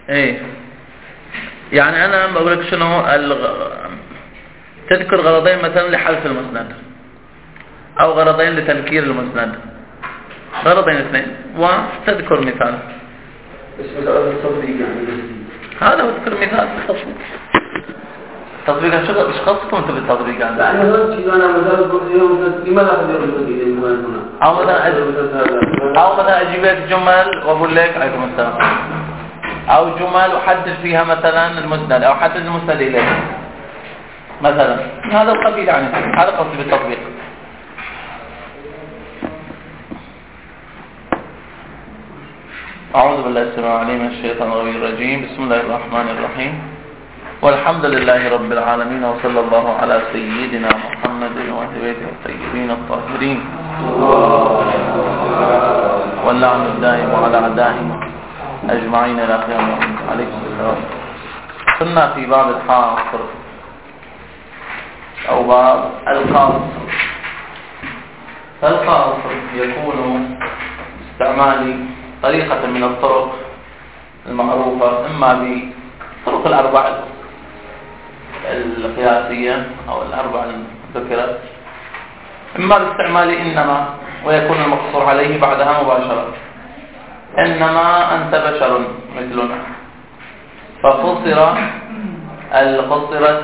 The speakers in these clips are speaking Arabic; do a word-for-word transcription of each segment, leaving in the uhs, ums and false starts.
ايه يعني انا بقول لك شنو الغ... تذكر غرضين مثلا لحذف المسند او غرضين لتنكير المسند، غرضين اثنين وتذكر مثال. بس مسألة التطبيق يعني هذا هو تذكر مثال في التطبيق. تطبيق شو ايش قصدكم انتم بالتطبيق عندك؟ يعني مثلا انا مثلا لماذا قد يكون التطبيق هنا؟ او مثلا او مثلا اجيب لك جمل واقول لك عليكم السلام، او جمل احدد فيها مثلا المسند او احدد المسند اليه مثلا، هذا القبيل يعني، هذا قصدي بالتطبيق. أعوذ بالله السميع العليم من الشيطان الرجيم. بسم الله الرحمن الرحيم، والحمد لله رب العالمين، وصلى الله على سيدنا محمد وآل بيته الطيبين الطاهرين، واللعن الدائم على أعدائهم أجمعين إلى قيام يوم عليكم السلام. كنا في باب الحاصر أو باب القاصر. فالقاصر يكون استعمال طريقة من الطرق المعروفة، إما بطرق الأربع القياسية أو الأربع الذكرت، إما باستعمال إنما، ويكون المقصور عليه بعدها مباشرة. إنما أنت بشر مثلنا، فقصر القصرت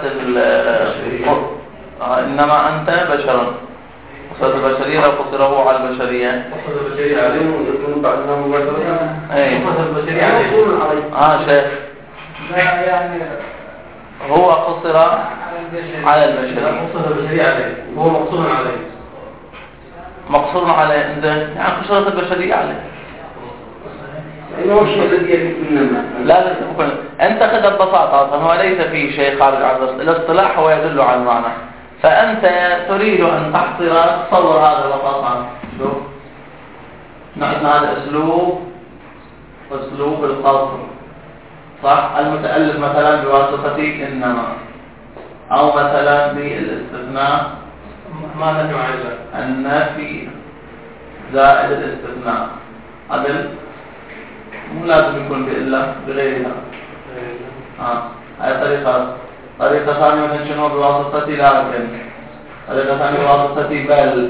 إنما أنت بشر، قصرت البشرية لو قصره على البشرية، قصر البشرية عليه ويكون بعدها مباشرة. أي قصر البشرية عليه. آه شيخ، لا يعني هو قصر على البشرية. قصر البشرية عليه، هو مقصور عليه. مقصور عليه انت يعني قصرت البشرية عليه. أيوة الشيء الذي يكون إنما. لا لا تفكر. أنت خذ ببساطة، هو ليس فيه شيء خارج عن الاصطلاح، هو يدل على المعنى. فأنت تريد أن تحصر، تصور هذا البساطة. شوف نحن هذا أسلوب أسلوب القصر، صح؟ المتألف مثلا بواسطة إنما، أو مثلا بالاستثناء، ما نفي عائلة النفي زائد الاستثناء، عدل مو لازم يكون بإلا بغيرها. آه. هاي طريقة. طريقة ثانية مثلا شنو بواسطة لكن، طريقة ثانية بواسطة بل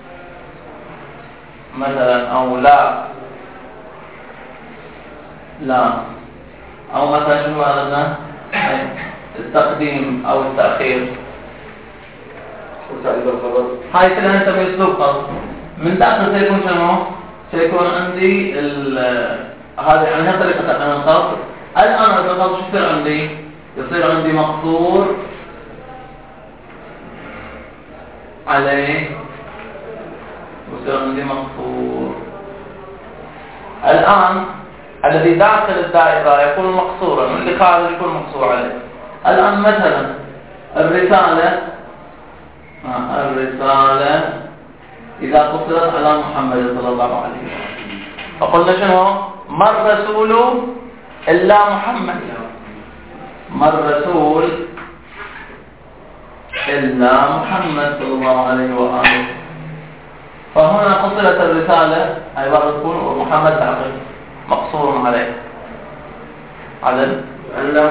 مثلا، أو لا لا، أو مثلا شنو هذا التقديم أو التأخير. هاي كلها أنت بأسلوب قصد. من داخل سيكون شنو؟ سيكون عندي هذه يعني هي طريقة أنا القصد. الآن هذا القصد شو يصير عندي؟ يصير عندي مقصور عليه، يصير عندي مقصور. الآن الذي داخل الدائرة يكون مقصورا، واللي خارج يكون مقصور عليه. الآن مثلا الرسالة الرسالة إذا قصرت على محمد صلى الله عليه وسلم، فقلنا شنو؟ ما الرسول إلا محمد، ما الرسول إلا محمد صلى الله عليه وآله. فهنا قصرت الرسالة أي الرسول ومحمد تعقل مقصور عليه. عدل؟ لا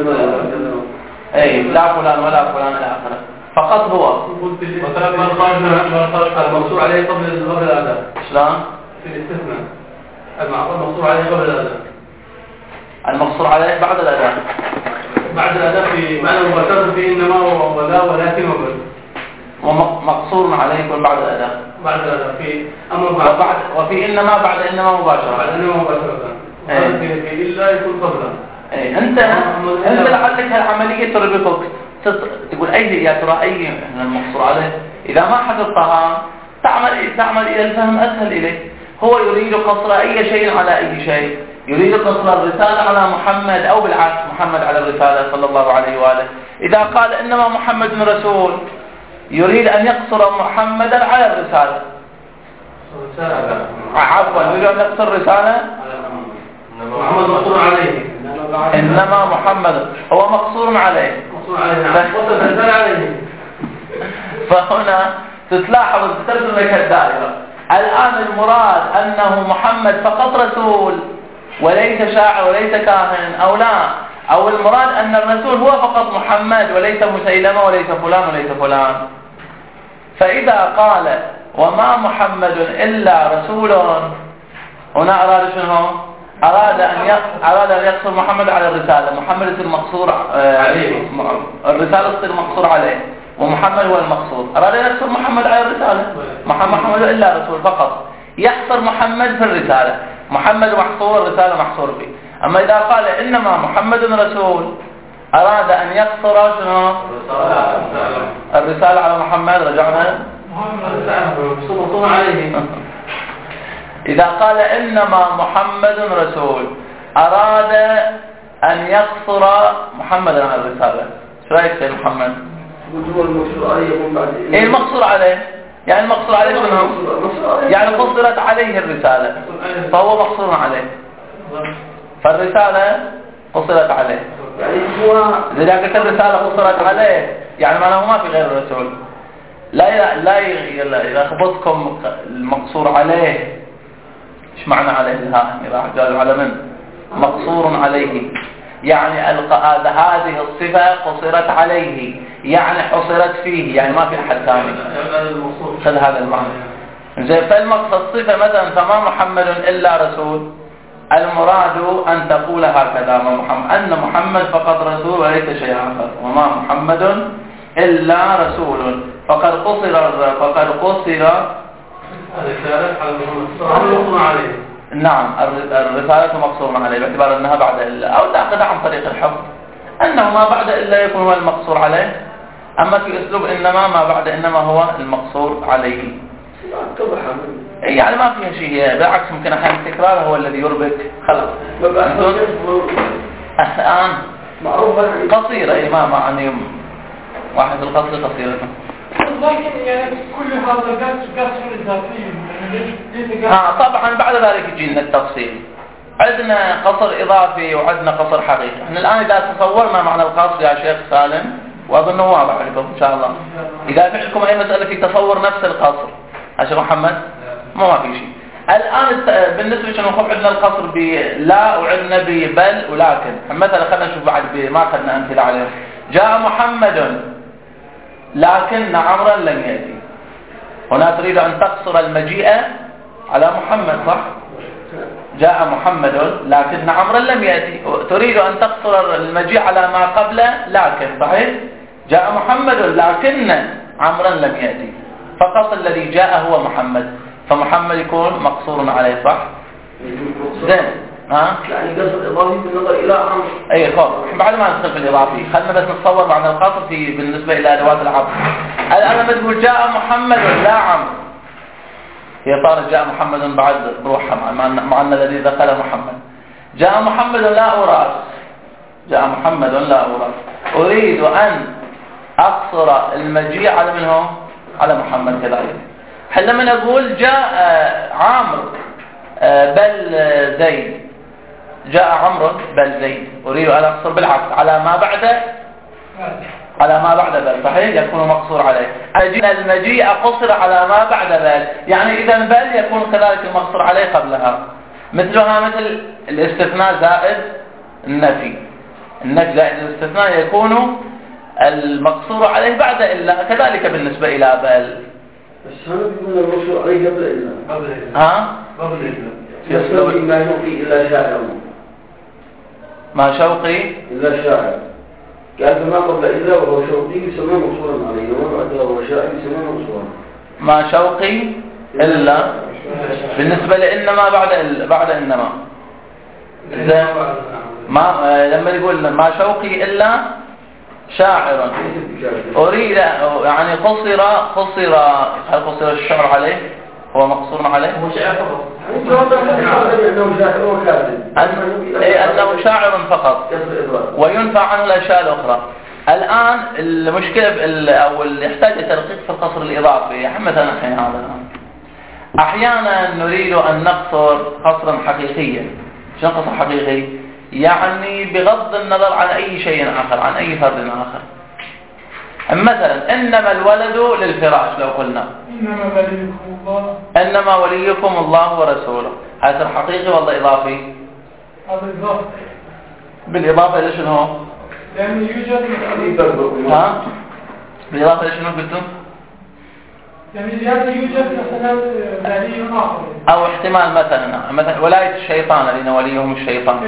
أي لا فلان ولا فلان إلى آخره، فقط هو. مثلا ما خرج المقصور عليه قبل قبل الأذان. شلون؟ في الاستثناء المقصور عليه قبل الأذان. المقصور عليه بعد الأذان. بعد الأذان في معنى مباشرة في إنما ولا ولكن وبل. ومقصور عليه يكون بعد الأذان. بعد الأذان في أمر وبعد وفي إنما بعد إنما مباشرة. بعد إنما مباشرة. إيه. في في إلا يكون قبله. إيه أنت أنت لعلك هالعملية تربطك تقول أي يا ترى أي المقصور عليه. إذا ما حفظتها تعمل تعمل إلى الفهم أسهل إليك. هو يريد قصر أي شيء على أي شيء، يريد قصر الرسالة على محمد أو بالعكس محمد على الرسالة صلى الله عليه وآله. إذا قال إنما محمد رسول يريد أن يقصر محمدا على الرسالة. عفوا يريد أن يقصر الرسالة محمد مقصور عليه. إنما محمد هو مقصور عليه. مقصور عليه. فهنا تتلاحظ ترسم لك الدائرة. الآن المراد أنه محمد فقط رسول، وليس شاعر وليس كاهن أو لا، أو المراد أن الرسول هو فقط محمد وليس مسيلمة وليس فلان وليس فلان. فإذا قال وما محمد إلا رسول، هنا أراد شنو؟ أراد أن أراد أن يقصر محمد على الرسالة. محمد يصير مقصور عليه، الرسالة تصير مقصور عليه، ومحمد هو المقصور. أراد أن يقصر محمد على الرسالة، محمد إلا رسول فقط، يحصر محمد في الرسالة، محمد محصور، الرسالة محصور فيه. أما إذا قال إنما محمد رسول، أراد أن يقصر شنو؟ الرسالة على محمد. رجعنا مقصور عليه. إذا قال إنما محمد رسول، أراد أن يقصر محمد على الرسالة. شو رأيك سيد محمد؟ إيه المقصور عليه؟ يعني المقصور عليه شنو؟ يعني قصرت عليه الرسالة، فهو مقصور عليه، فالرسالة قصرت عليه. إذا قلت الرسالة قصرت عليه يعني معناه ما في غير الرسول. لا لا يلخبطكم المقصور عليه. ايش معنى عليه الهاء؟ إذا قالوا على من؟ مقصور عليه، يعني هذه الصفة قصرت عليه، يعني حصرت فيه، يعني ما في أحد ثاني. خذ هذا المعنى. زي فالمقصد الصفة مثلا فما محمد إلا رسول، المراد أن تقول هكذا محمد أن محمد فقط رسول وليس شيء آخر، وما محمد إلا رسول، فقد قصر فقد قصر عليه. نعم الرسالة مقصور عليه باعتبار أنها بعد إلا، أو تأخذ عن طريق الحفظ أنه ما بعد إلا يكون هو المقصور عليه. أما في أسلوب إنما ما بعد إنما هو المقصور عليه، يعني ما فيها شيء، بالعكس ممكن أحيانا التكرار هو الذي يربك. خلاص الآن قصيرة، إيه ما معني واحد القصر قصيرة، لكن يعني كل هذا قصر قصر إضافي. آه طبعا بعد ذلك يجينا التفصيل. عندنا قصر إضافي وعندنا قصر حقيقي. احنا الآن إذا تصورنا معنى القصر يا شيخ سالم، وأظنه واضح لكم إن شاء الله. إذا في عندكم أي مسألة في تصور نفس القصر يا شيخ محمد ما في شيء. الآن بالنسبة شنو نقول عندنا القصر بلا وعندنا ببل ولكن. مثلا خلينا نشوف بعد ما أخذنا أمثلة عليه. جاء محمد لكن عمرا لم يأتي. هنا تريد أن تقصر المجيء على محمد صح؟ جاء محمد لكن عمرا لم يأتي. تريد أن تقصر المجيء على ما قبله لكن، صحيح؟ جاء محمد لكن عمرا لم يأتي، فقط الذي جاء هو محمد، فمحمد يكون مقصور عليه صح؟ زين ها؟ يعني قصر إضافي بالنظر إلى عمر. أي خلاص بعد ما ندخل في الإضافي خلنا بس نتصور معنى القصر في بالنسبة إلى أدوات العطف. الآن لما تقول جاء محمد لا عمر، هي صارت جاء محمد بعد بروحها مع أن الذي دخل محمد. جاء محمد لا أراس، جاء محمد لا أراس، أريد أن أقصر المجيء على منه على محمد كذلك. حين لما نقول جاء عامر بل زيد، جاء عمرو بل زيد، أريد أن أقصر بالعكس على ما بعد على ما بعد بل، صحيح يكون مقصور عليه. المجيء قصر على ما بعد بل، يعني إذا بل يكون كذلك المقصور عليه قبلها. مثلها مثل الاستثناء زائد النفي، النفي زائد الاستثناء يكون المقصور عليه بعد إلا، كذلك بالنسبة إلى بل. بس هذا بيكون المقصور عليه قبل إلا. قبل إلا. ها؟ قبل إلا. يسمى ما شوقي إلا شاعر. ما شوقي إلا شاعر. قال ما قبل إلا وهو شوقي يسمى مقصورا عليه، وما بعده وهو شاعر يسمى مقصورا. ما شوقي إلا بالنسبة لإنما بعد إلا بعد إنما. إذا ما لما يقول ما شوقي إلا شاعر أريد يعني قصر قصر هل قصر الشعر عليه هو مقصور عليه؟ هو شاعر فقط. أنه شاعر وكاذب. أي أنه شاعر فقط وينفع عنه الأشياء الأخرى. الآن المشكلة أو اللي يحتاج تدقيق في القصر الإضافي. مثلا الحين هذا الآن أحيانا نريد أن نقصر قصرا حقيقيا. شنو قصر حقيقي؟ يعني بغض النظر عن أي شيء آخر، عن أي فرد آخر. مثلا إنما الولد للفراش لو قلنا إنما وليكم الله إنما وليكم الله ورسوله، هذا حقيقي ولا إضافي؟ هذا إضافة. بالإضافة إلى شنو؟ لأنه يوجد ها؟ بالإضافة إلى شنو قلتم؟ يعني زيادة يوجد مثلا ولي آخر. أو احتمال مثلا مثلا ولاية الشيطان الذين وليهم الشيطان.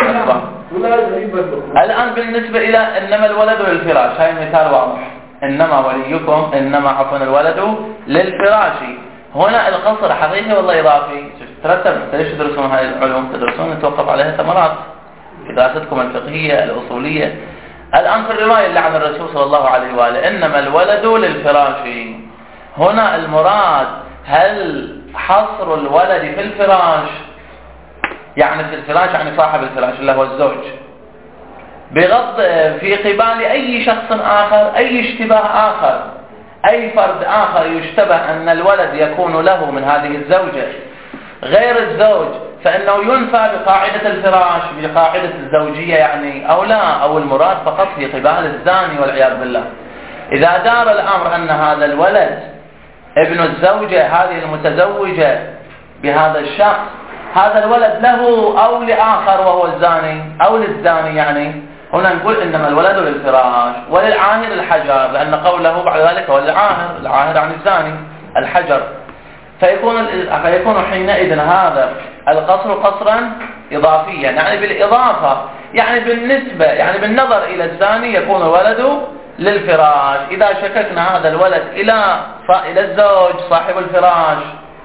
الآن بالنسبة إلى إنما الولد للفراش، هاي مثال واضح. إنما وليكم إنما عفوا الولد للفراش. هنا القصر حقيقي ولا إضافي؟ ترتب ليش تدرسون هاي العلوم؟ تدرسون نتوقف عليها ثمرات في دراستكم الفقهية الأصولية. الآن في الرواية اللي عن الرسول صلى الله عليه وآله إنما الولد للفراش، هنا المراد هل حصر الولد في الفراش، يعني في الفراش يعني صاحب الفراش اللي هو الزوج، بغض في قبال أي شخص آخر، أي اشتباه آخر، أي فرد آخر يشتبه أن الولد يكون له من هذه الزوجة غير الزوج، فإنه ينفى بقاعدة الفراش بقاعدة الزوجية يعني، أو لا، أو المراد فقط في قبال الزاني والعياذ بالله. إذا دار الأمر أن هذا الولد ابن الزوجة هذه المتزوجة بهذا الشخص، هذا الولد له أو لآخر وهو الزاني أو للزاني يعني، هنا نقول إنما الولد للفراش وللعاهر الحجر، لأن قوله بعد ذلك هو العاهر، العاهر عن الزاني الحجر، فيكون فيكون حينئذ هذا القصر قصرا إضافيا، يعني بالإضافة، يعني بالنسبة، يعني بالنظر إلى الزاني يكون الولد للفراش. إذا شككنا هذا الولد إلى إلى الزوج صاحب الفراش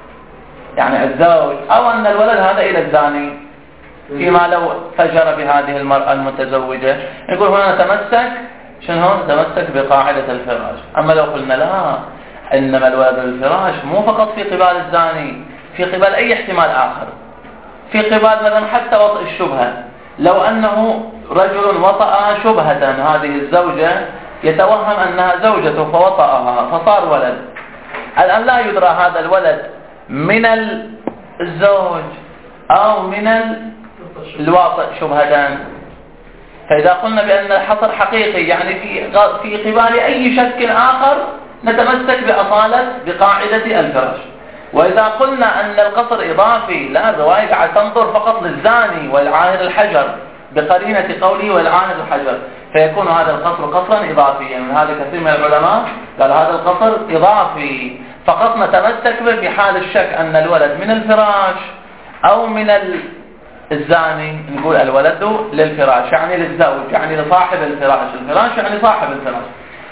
يعني الزوج، أو أن الولد هذا إلى الزاني فيما لو فجر بهذه المرأة المتزوجة، نقول هنا نتمسك شنو؟ نتمسك بقاعدة الفراش. أما لو قلنا لا، إنما الولد للفراش مو فقط في قبال الزاني، في قبال أي احتمال آخر، في قبال مثلا حتى وطئ الشبهة، لو أنه رجل وطأ شبهة هذه الزوجة يتوهم أنها زوجته فوطأها فصار ولد، الآن لا يدرى هذا الولد من الزوج أو من الواطئ شبهة. فإذا قلنا بأن الحصر حقيقي يعني في في قبال أي شك آخر نتمسك بأصالة بقاعدة الفراش. وإذا قلنا أن القصر إضافي، لا، الرواية قاعد تنظر فقط للزاني والعاهر الحجر بقرينة قوله والعاهر الحجر، فيكون هذا القصر قصرا إضافيا. من هذا كثير من العلماء قال هذا القصر إضافي، فقط نتمسك به في حال الشك أن الولد من الفراش أو من الزاني، نقول الولد للفراش يعني للزوج، يعني لصاحب الفراش، الفراش يعني صاحب الفراش.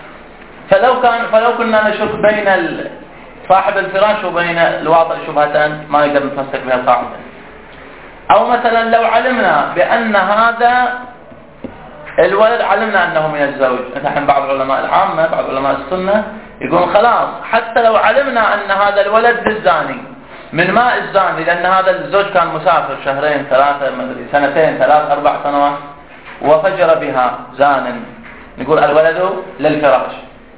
فلو كان فلو كنا نشك بين صاحب الفراش وبين الواطئ شبهة ما يقدر نتمسك بها القاعدة. أو مثلا لو علمنا بأن هذا الولد علمنا أنه من الزوج، نحن بعض علماء العامة بعض علماء السنة يقول خلاص حتى لو علمنا أن هذا الولد للزاني من ماء الزاني، لأن هذا الزوج كان مسافر شهرين ثلاثة سنتين ثلاث أربع سنوات وفجر بها زان، نقول الولد للفراش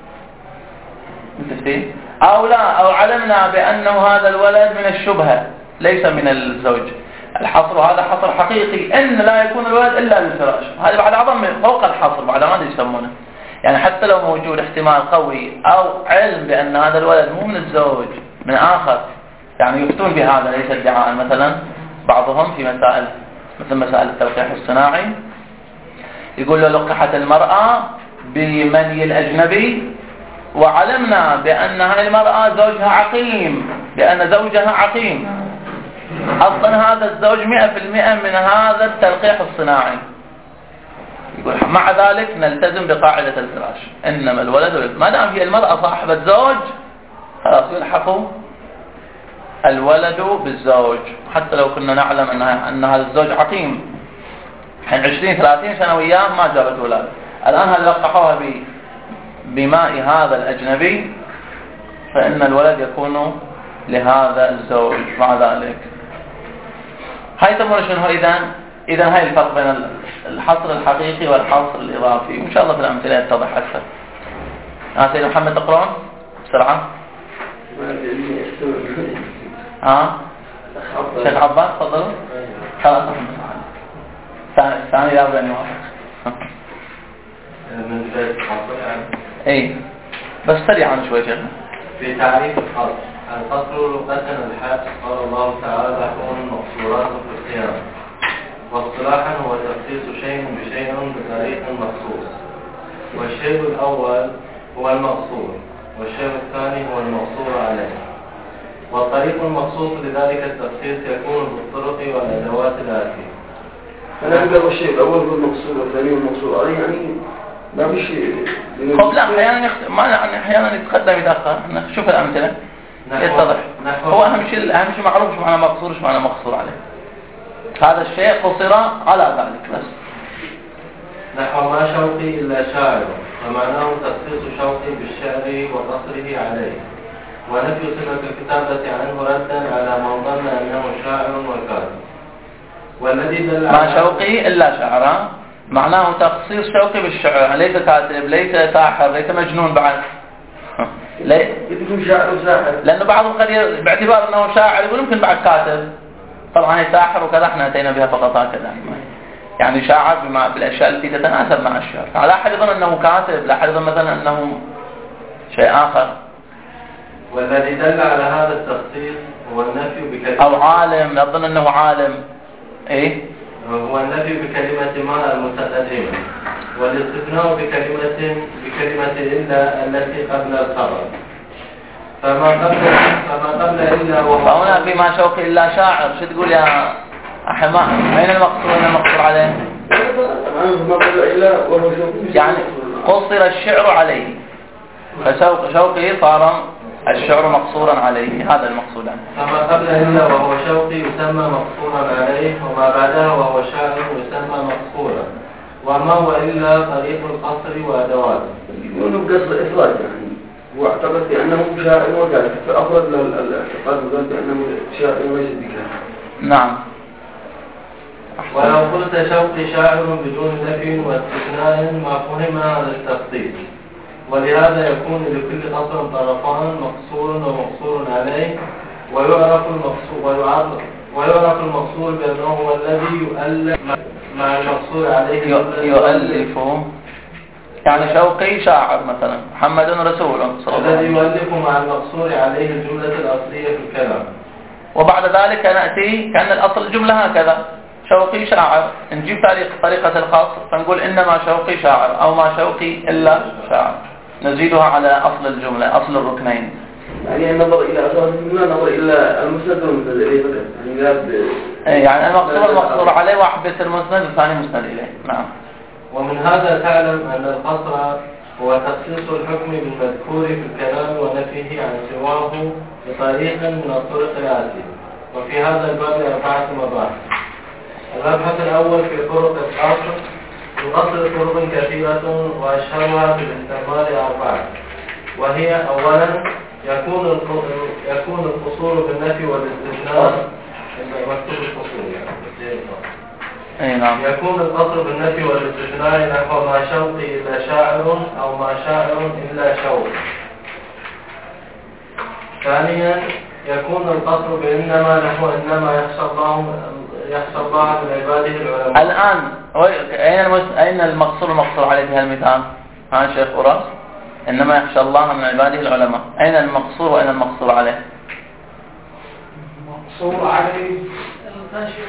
متفقين؟ أو لا، أو علمنا بأنه هذا الولد من الشبهة ليس من الزوج، الحصر هذا حصر حقيقي أن لا يكون الولد إلا للفراش، هذا بعد أعظم من فوق الحصر، بعد ما يسمونه يعني حتى لو موجود احتمال قوي أو علم بأن هذا الولد مو من الزوج من آخر، يعني يفتون بهذا ليس ادعاء. مثلا بعضهم في مسائل مثل مسائل التلقيح الصناعي يقول له لقحت المرأة بمني الأجنبي وعلمنا بأن هذه المرأة زوجها عقيم، بأن زوجها عقيم، أصلا هذا الزوج مئة في المئة من هذا التلقيح الصناعي، يقول مع ذلك نلتزم بقاعدة الفراش إنما الولد، ما دام هي المرأة صاحبة زوج خلاص يلحق الولد بالزوج، حتى لو كنا نعلم أن أن هذا الزوج عقيم حين عشرين ثلاثين سنة وياه ما جابت أولاد، الآن هل لقحوها بماء هذا الأجنبي فإن الولد يكون لهذا الزوج مع ذلك. هاي تمر شنو إذن؟ إذن هاي الفرق بين الحصر الحقيقي والحصر الإضافي، وإن شاء الله في الأمثلة يتضح أكثر. ها سيد محمد تقرون بسرعة. ها شيخ عباس تفضلوا. خلاص ثاني لا بني واحد من بداية الحصر يعني. اي بس سريعا شوي شيخنا. في تعريف الحصر، الحصر لغة الحبس، قال الله تعالى لهم مقصورات في الخيام، واصطلاحا هو تخصيص شيء بشيء بطريق مخصوص. والشيء الأول هو المقصور، والشيء الثاني هو المقصور عليه. والطريق المخصوص لذلك التخصيص يكون بالطرق والأدوات الآتية. أنا أقول الشيء الأول هو المقصور والثاني هو المقصور عليه، يعني ما في شيء. طب لا أحيانا يخ... ما يعني أحيانا يتقدم يتأخر. نشوف الأمثلة يتضح. هو أهم شيء أهم شيء معروف شو معنى مقصور شو معنى مقصور عليه. هذا الشيء قصر على ذلك بس. نحو ما شوقي إلا شاعر، ومعناه تخصيص شوقي بالشعر وقصره عليه، ونفي صفة الكتابة عنه ردا على من ظن أنه شاعر وكاتب. والذي دل ما شوقي إلا شعر معناه تخصيص شوقي بالشعر، ليس كاتب ليس ساحر ليس مجنون بعد. ليه؟ يكون شاعر وساحر. لأنه بعضهم قد ي... باعتبار أنه شاعر يقول يمكن بعد كاتب. طبعا هي ساحر وكذا احنا أتينا بها فقط هكذا. يعني شاعر بما بالأشياء التي تتناسب مع الشعر. لا أحد يظن أنه كاتب، لا أحد يظن مثلا أنه شيء آخر. والذي دل على هذا التخصيص هو النفي بكلمة أو عالم يظن أنه عالم. إيه؟ هو النفي بكلمة ما المتقدمة، والاستثناء بكلمة بكلمة إلا التي قبل الخبر. فما قبل فما قبل إلا وهو فهنا في ما شوقي إلا شاعر. شو تقول يا أحماء؟ أين المقصور أين المقصور عليه؟ ما قبل إلا وهو يعني قصر الشعر عليه، فشوق شوقي صار الشعر مقصورا عليه. هذا المقصود عنه. فما قبل إلا وهو شوقي يسمى مقصورا عليه، وما بعدها وهو شاعر يسمى مقصورا. وما هو إلا طريق القصر وأدواته. يقولون بقصر إفراد، يعني هو اعتقد بأنه شاعر وكاتب، فأفرد الاعتقاد وقال بأنه شاعر وليس بكاتب. نعم. ولو قلت شوقي شاعر بدون نفي واستثناء ما فهم هذا التخصيص، ولهذا يكون لكل قصر طرفان مقصور ومقصور عليه، ويعرف المقصور ويعرف ويعرف المقصور بأنه هو الذي يؤلف مع المقصور عليه يؤلف. يعني شوقي شاعر مثلا، محمد رسول صلى الله عليه الذي وسلم، يؤلف مع المقصور عليه الجملة الأصلية في الكلام. وبعد ذلك نأتي كأن الأصل الجملة هكذا شوقي شاعر. نجيب طريقة الخاص فنقول إنما شوقي شاعر أو ما شوقي إلا شاعر، نزيدها على أصل الجملة أصل الركنين. يعني النظر إلى أساس الجملة نظر إلى المسند والمسند إليه فقط. يعني لا ب... يعني المقصور المقصور عليه واحد بيت المسند والثاني مسند إليه. نعم. ومن هذا تعلم أن القصر هو تخصيص الحكم بالمذكور في الكلام ونفيه عن سواه بطريق من الطرق الآتية. وفي هذا الباب أربعة مباحث. المبحث الأول في طرق القصر. القصر طرق كثيرة وأشهرها في الاستعمال أربعة، وهي أولا يكون يكون القصور بالنفي والاستثناء. مكتوب القصور يعني. أي نعم. يكون القصر بالنفي والاستثناء نحو ما شوقي إلا شاعر أو ما شاعر إلا شوق. ثانيا يكون القصر بإنما نحو إنما يخشى الله يخشى الله من عباده العلماء. الآن أين المس... أين المقصور المقصور عليه في هالمثال؟ ها شيخ أوراس؟ إنما يخشى الله من عباده العلماء. أين المقصور وأين المقصور عليه؟ المقصور عليه الخشي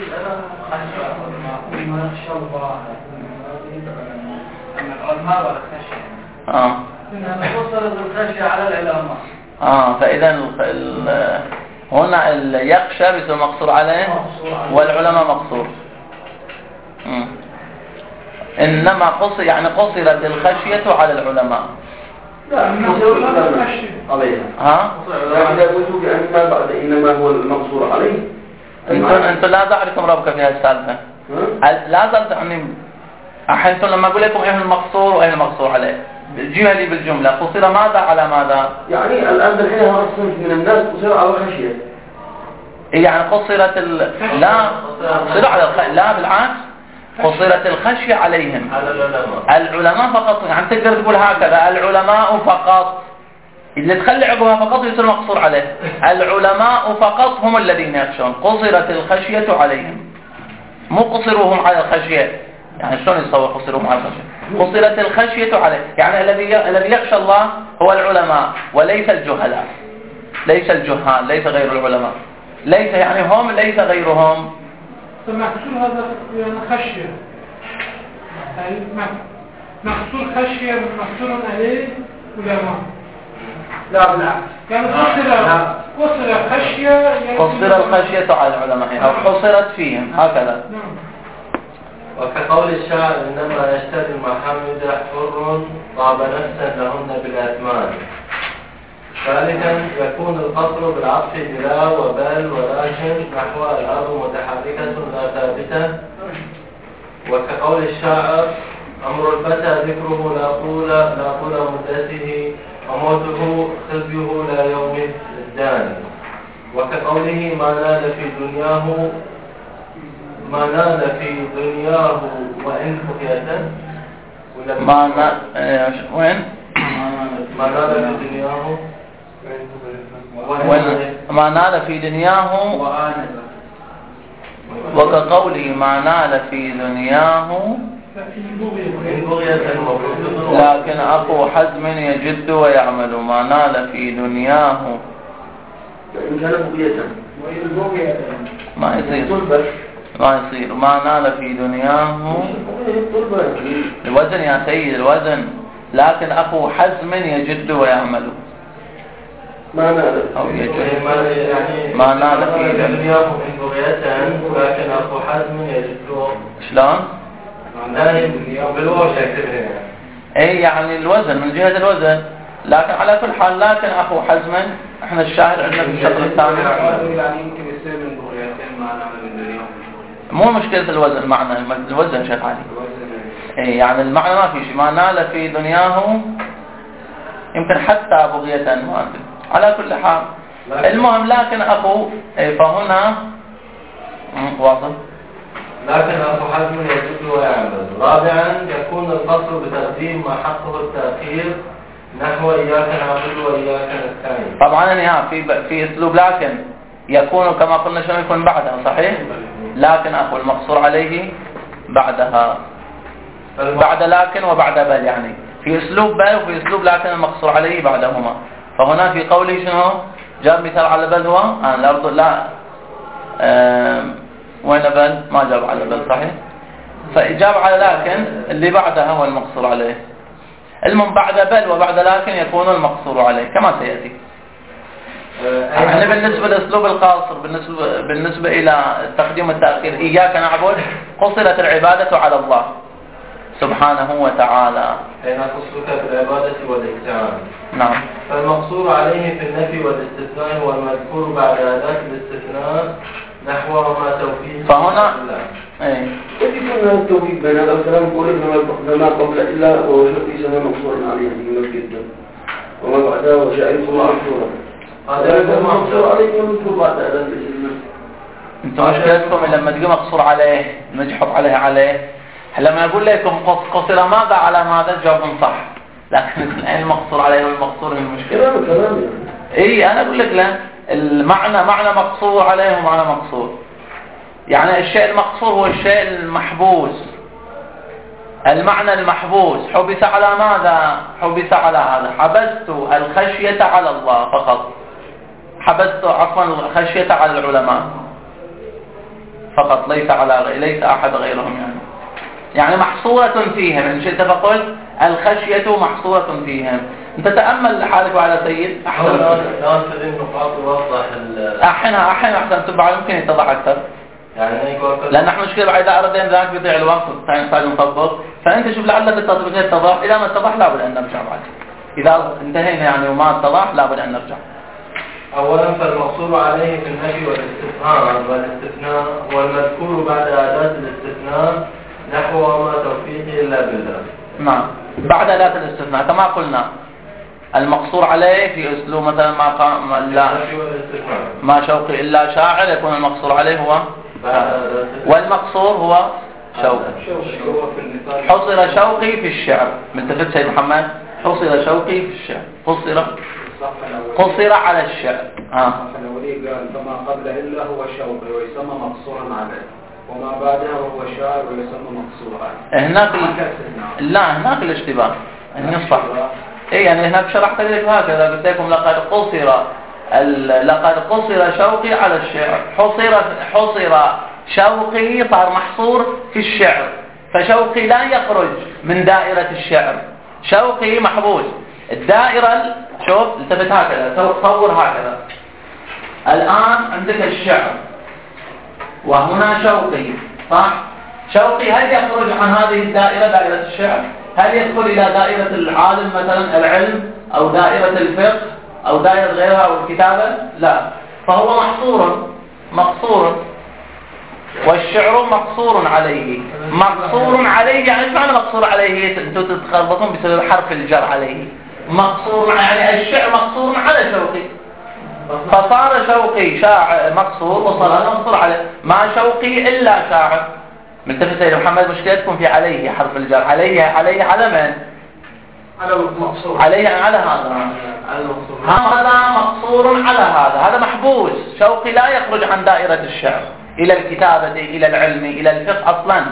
ما يخشى الله من العلماء والخشية. آه. إنما وصلت الخشية على العلماء. آه فإذا ال... ال... هنا يخشى بيصير مقصور عليه والعلماء مقصور. مم. إنما قصر يعني قصرت الخشية على العلماء. لا مقصور عليها. ها؟ يعني يقولوا بأن ما بعد إنما هو المقصور عليه. أنتم أنتم لا زعلكم ربك في هالسالفة. لا زلت يعني أنتم لما أقول لكم إيه المقصور وإيه المقصور عليه جيها لي بالجملة قصر ماذا على ماذا؟ يعني الآن الحين هذا الصنف من الناس قصر على الخشية. يعني قصرت ال... لا قصر على الخ... لا بالعكس قصرت الخشية عليهم على العلماء. العلماء فقط. يعني تقدر تقول هكذا العلماء فقط. اللي تخلي عقبها فقط يصير مقصور عليه. العلماء فقط هم الذين يخشون. قصرت الخشية عليهم مو قصروهم على الخشية. يعني شلون يصور قصروهم على الخشية؟ قصرت الخشية عليه. يعني الذي الذي يخشى الله هو العلماء وليس الجهلاء. ليس الجهال ليس غير العلماء. ليس يعني هم ليس غيرهم. فمحصول هذا يعني خشية، يعني محصول خشية محصول عليه ولا ما؟ لا بالعكس، يعني قصر قصر خشية يعني قصر الخشية على العلماء أو حصرت فيهم هكذا. نعم. وكقول الشاعر إنما يشتري المحامد حر طاب نفسا لهن بالأثمان. ثالثا يكون القصر بالعطف بلا وبال ولكن نحو الأرض متحركة لا ثابتة. وكقول الشاعر أمر الفتى ذكره لا طول لا طول مدته وموته خزيه لا يوم الدان. وكقوله ما نال في دنياه ما نال في دنياه وإن بقيته ما نال وين؟ ما نال في دنياه وين ما نال في دنياه وكقوله ما نال في دنياه لكن أخو حزم يجد ويعمل. ما نال في دنياه إن كان بقية ما يصير ما يصير ما نال في دنياه الوزن يا سيد الوزن. لكن أخو حزم يجد ويعمل ما نال أو يجد يعني ما نال في دنياه من بغيته لكن أخو حزم يجد. شلون؟ بالواو شكله اي يعني الوزن من جهة الوزن. لكن على كل حال لكن أخو حزم احنا الشاهد عندنا في الشطر الثاني يعني يمكن يصير من بغيتين ما نال من دنياه. مو مشكلة الوزن معنى الوزن شيخ علي. اي يعني المعنى ما في شيء. ما نال في دنياه يمكن حتى بغية ما أدري. على كل حال المهم لكن أخو فهنا واصل لكن أخو حزم يجد ويعمل. رابعا يكون القصر بتقديم ما حقه التأخير نحو إياك نعبد وإياك نستعين. طبعا يعني في في أسلوب لكن يكون كما قلنا شنو يكون بعدها صحيح. لكن أخو المقصور عليه بعدها بعد لكن وبعد بل يعني في أسلوب بل وفي أسلوب لكن المقصور عليه بعدهما. فهنا في قوله شنو جاب مثال على بل هو آه الأرض لا وين بل ما جاب على بل صحيح. فإجاب على لكن اللي بعدها هو المقصور عليه. المهم بعد بل وبعد لكن يكون المقصور عليه كما سيأتي. احنا بالنسبة لأسلوب القاصر بالنسبة, بالنسبة إلى التقديم والتأخير إياك نعبد قصرت العبادة على الله سبحانه وتعالى. أين قصرك بالعبادة والإكتعام. نعم. فالمقصور عليه في النفي والاستثناء هو المذكور بعد أداة الاستثناء نحو ما توفيق. فهنا ايه كيف يكون التوفيق بين هذا الكلام يقول ما قبل إلا وهو شرطي سنة مقصور عليه يعني جدا وما بعدها وشائف الله عفورا. هذا مقصور عليه يمكن بعد أداة الاستثناء. انتم مشكلتكم لما تجي مقصور عليه نجحط عليه عليه لما يقول لكم قصر ماذا على ماذا جوابهم صح. لكن الآن المقصور عليه والمقصور المشكلة. كلام كلام اي انا اقول لك لا المعنى معنى مقصور عليه ومعنى مقصور. يعني الشيء المقصور هو الشيء المحبوس. المعنى المحبوس حبس على ماذا؟ حبس على هذا. حبست الخشية على الله فقط. حبست عفوا الخشية على العلماء فقط ليس على ليس أحد غيرهم يعني. يعني محصورة فيهم إن شئت فقل الخشية محصورة فيهم. أنت تأمل حالك على سيد أحسن. لا أستطيع نقاط واضح. أحيانا أحيانا أحسن تبع يمكن يتضح أكثر. يعني لأن نحن مشكلة بعد أردين ذاك بيضيع الوقت نحتاج نطبق. فأنت شوف لعلك التطبيق يتضح. إذا ما اتضح لابد أن نرجع بعد. إذا انتهينا يعني وما اتضح لابد أن نرجع. أولا فالمقصور عليه في النفي والاستثناء والاستثناء والمذكور بعد أداة الاستثناء نحو ما توفيقه إلا بالله. نعم بعد أداة الاستثناء كما قلنا المقصور عليه في أسلوب مثلا ما قام لا ما شوقي إلا شاعر يكون المقصور عليه هو والمقصور هو شوقي. حصر شوقي في الشعر متفق سيد محمد. حصر شوقي في الشعر قصر قصر على الشعر. ها الأولي قال فما قبل إلا هو شوقي ويسمى مقصورا عليه وما بعدها هو شاعر ويسمى مقصورا. هناك لا هناك الاشتباه هنا صح. اي يعني هناك شرحت لك هكذا قلت لكم لقد قصر لقد قصر شوقي على الشعر. حصر حصر شوقي صار محصور في الشعر، فشوقي لا يخرج من دائرة الشعر، شوقي محبوس. الدائرة شوف التفت هكذا، صور هكذا. الآن عندك الشعر وهنا شوقي، صح؟ شوقي هل يخرج عن هذه الدائرة، دائرة الشعر؟ هل يدخل إلى دائرة العالم مثلا العلم أو دائرة الفقه أو دائرة غيرها أو الكتابة؟ لا، فهو محصور مقصور، والشعر مقصور عليه. مقصور عليه يعني ايش معنى مقصور عليه؟ انتم تتخربطون بسبب حرف الجر عليه. مقصور يعني الشعر مقصور على شوقي، فصار شوقي شاعر مقصور وصار مقصور عليه. ما شوقي إلا شاعر. ملتفت سيد محمد، مشكلتكم في عليه حرف الجر. عليه عليه على من؟ على المقصور، عليه على هذا، هذا مقصور على هذا، هذا محبوس. شوقي لا يخرج عن دائرة الشعر إلى الكتابة إلى العلم إلى الفقه أصلا،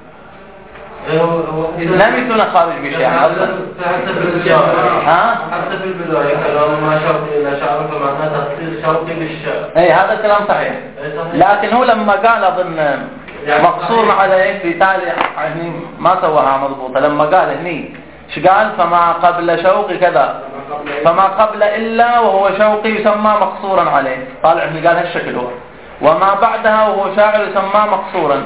لم يكن خارج بشيء أصلا. حتى في البداية ها حتى في البداية كلام ما شوقي إلى شعر فمعناه تخصيص شوقي بالشعر. أي هذا الكلام صحيح، لكن هو لما قال أظن مقصور عليه في تالي يعني ما سواها مضبوطة. لما قال هني ايش قال؟ فما قبل شوقي كذا، فما قبل إلا وهو شوقي يسمى مقصورا عليه. طالع هني قال هالشكل هو. وما بعدها وهو شاعر يسمى مقصورا.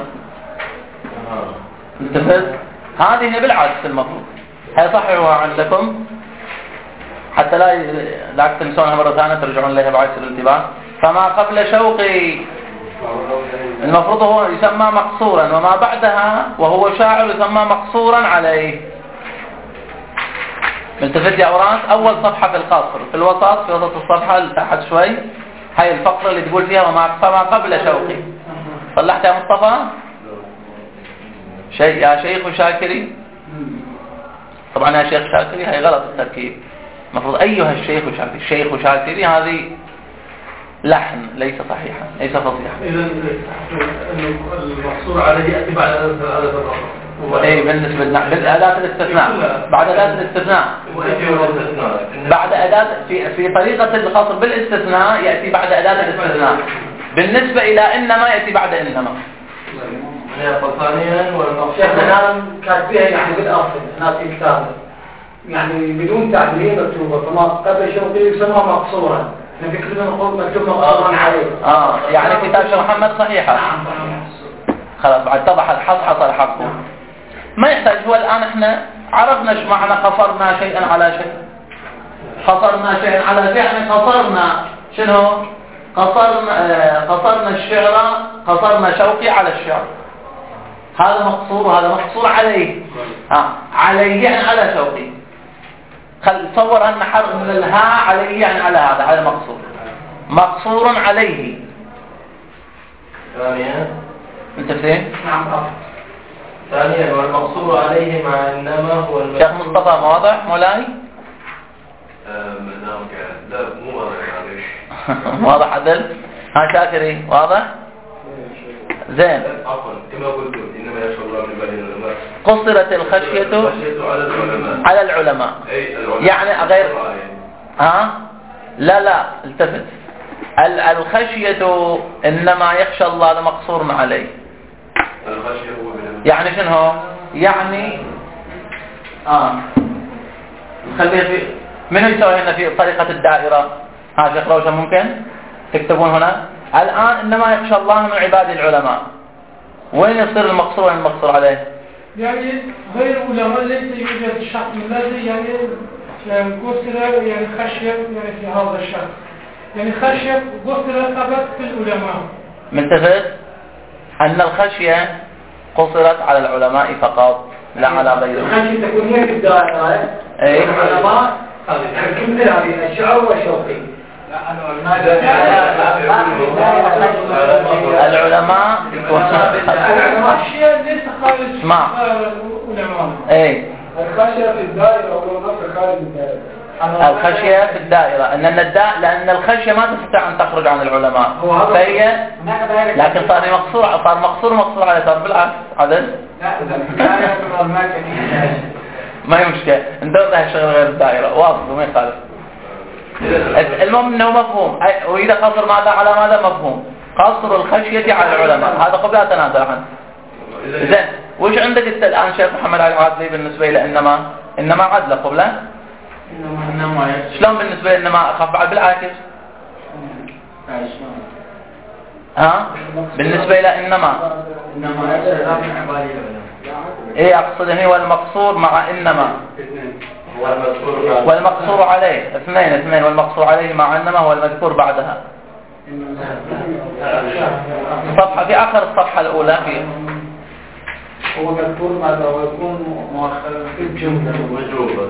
انتبهت؟ هذه بالعكس المفروض. هي صحيحة عندكم حتى لا لا تنسونها مرة ثانية ترجعون لها بعكس الانتباه. فما قبل شوقي المفروض هو يسمى مقصورا، وما بعدها وهو شاعر يسمى مقصورا عليه. التفت يا أوراس، أول صفحة في القصر في الوسط، في وسط الصفحة لتحت شوي، هاي الفقرة اللي تقول فيها وما فما قبل شوقي. صلحت يا مصطفى؟ شيء يا شيخ شاكري؟ طبعا يا شيخ شاكري هاي غلط التركيب، المفروض أيها الشيخ شاكري. الشيخ شاكري هذه لحن ليس صحيحا، ليس فصيحا. إذا المقصور عليه يأتي بعد أداة الرفع. اي بالنسبة لنا بالأداة الاستثناء، بعد أداة الاستثناء، بعد أداة في في طريقة القصر بالاستثناء يأتي بعد أداة الاستثناء. بالنسبة إلى إنما يأتي بعد إنما. ثانيا والمقصود احنا كاتبيها يعني بالأصل هنا في كتابه يعني بدون تعديل مكتوبة، فما قبل شوقي يسمى مقصورا. نفي كلمة نقول مكتوب مقصورا عليه. آه يعني كتاب شيخ محمد صحيحة. نعم صحيح. خلاص بعد اتضح الحظ حصل حقه. ما يحتاج. هو الآن احنا عرفنا ايش معنى قصرنا شيئا على شيء. قصرنا شيئا على شيء يعني قصرنا شنو؟ قصرنا آه قصرنا الشعر، قصرنا شوقي على الشعر. هذا مقصور وهذا مقصور عليه. ها عليه يعني على شوقي. خل تصور ان حرف من الهاء عليه يعني على هذا، هذا مقصور. مقصور عليه. ثانيا انت فين؟ نعم. ثانيا والمقصور عليه مع إنما هو شيخ مصطفى واضح مولاي؟ نعم لا مو واضح معلش. واضح عدل؟ ها شاكري واضح؟ زين. عفوا كما قلت إنما يخشى الله من عباده العلماء. قصرت الخشية على العلماء. على العلماء. أي العلماء. يعني غير ها؟ لا لا التفت. الخشية إنما يخشى الله هذا مقصور عليه. الخشية هو من يعني شنو هو؟ يعني آه خليه في من يسوي هنا في طريقة الدائرة؟ ها شيخ روشن ممكن تكتبون هنا الآن إنما يخشى الله من عباد العلماء. وين يصير المقصور وين المقصور عليه؟ يعني غير علماء ليس يوجد الشخص الذي يعني قصر يعني خشية يعني في هذا الشخص، يعني خشية قصر ثبت في العلماء. ملتفت أن الخشية قصرت على العلماء فقط لا على غيرهم. الخشية تكون هي في الدائرة. ايه العلماء كم هذه الشعر والشوقي. العلماء الخشية ليس خارج اسمع العلماء. ايه الخشية في الدائرة والنصر خارج الدائرة. الخشية في الدائرة أن الداء لأن الخشية ما تستطيع أن تخرج عن العلماء فهي، لكن صار مقصور صار مقصور مقصور على صار بالعكس عدل. ما هي مشكلة ندور لها شغل غير الدائرة واصل وما يخالف. المهم انه مفهوم، واذا قصر ماذا على ماذا مفهوم. قصر الخشية على العلماء، هذا قبل لا تنازل عنه. زين، وش عندك انت الآن شيخ محمد علي العادلي بالنسبة إلى إنما؟ إنما عدل قبله؟ إنما شلون بالنسبة إنما أخف بعد بالعكس؟ ها؟ بالنسبة إلى إنما إنما إيه أقصد هنا والمقصور مع إنما والمقصور عليه اثنين اثنين والمقصور عليه مع إنما هو المذكور بعدها. الصفحة في آخر الصفحة الأولى في هو مذكور ماذا هو يكون مؤخرا في الجملة وجوبا.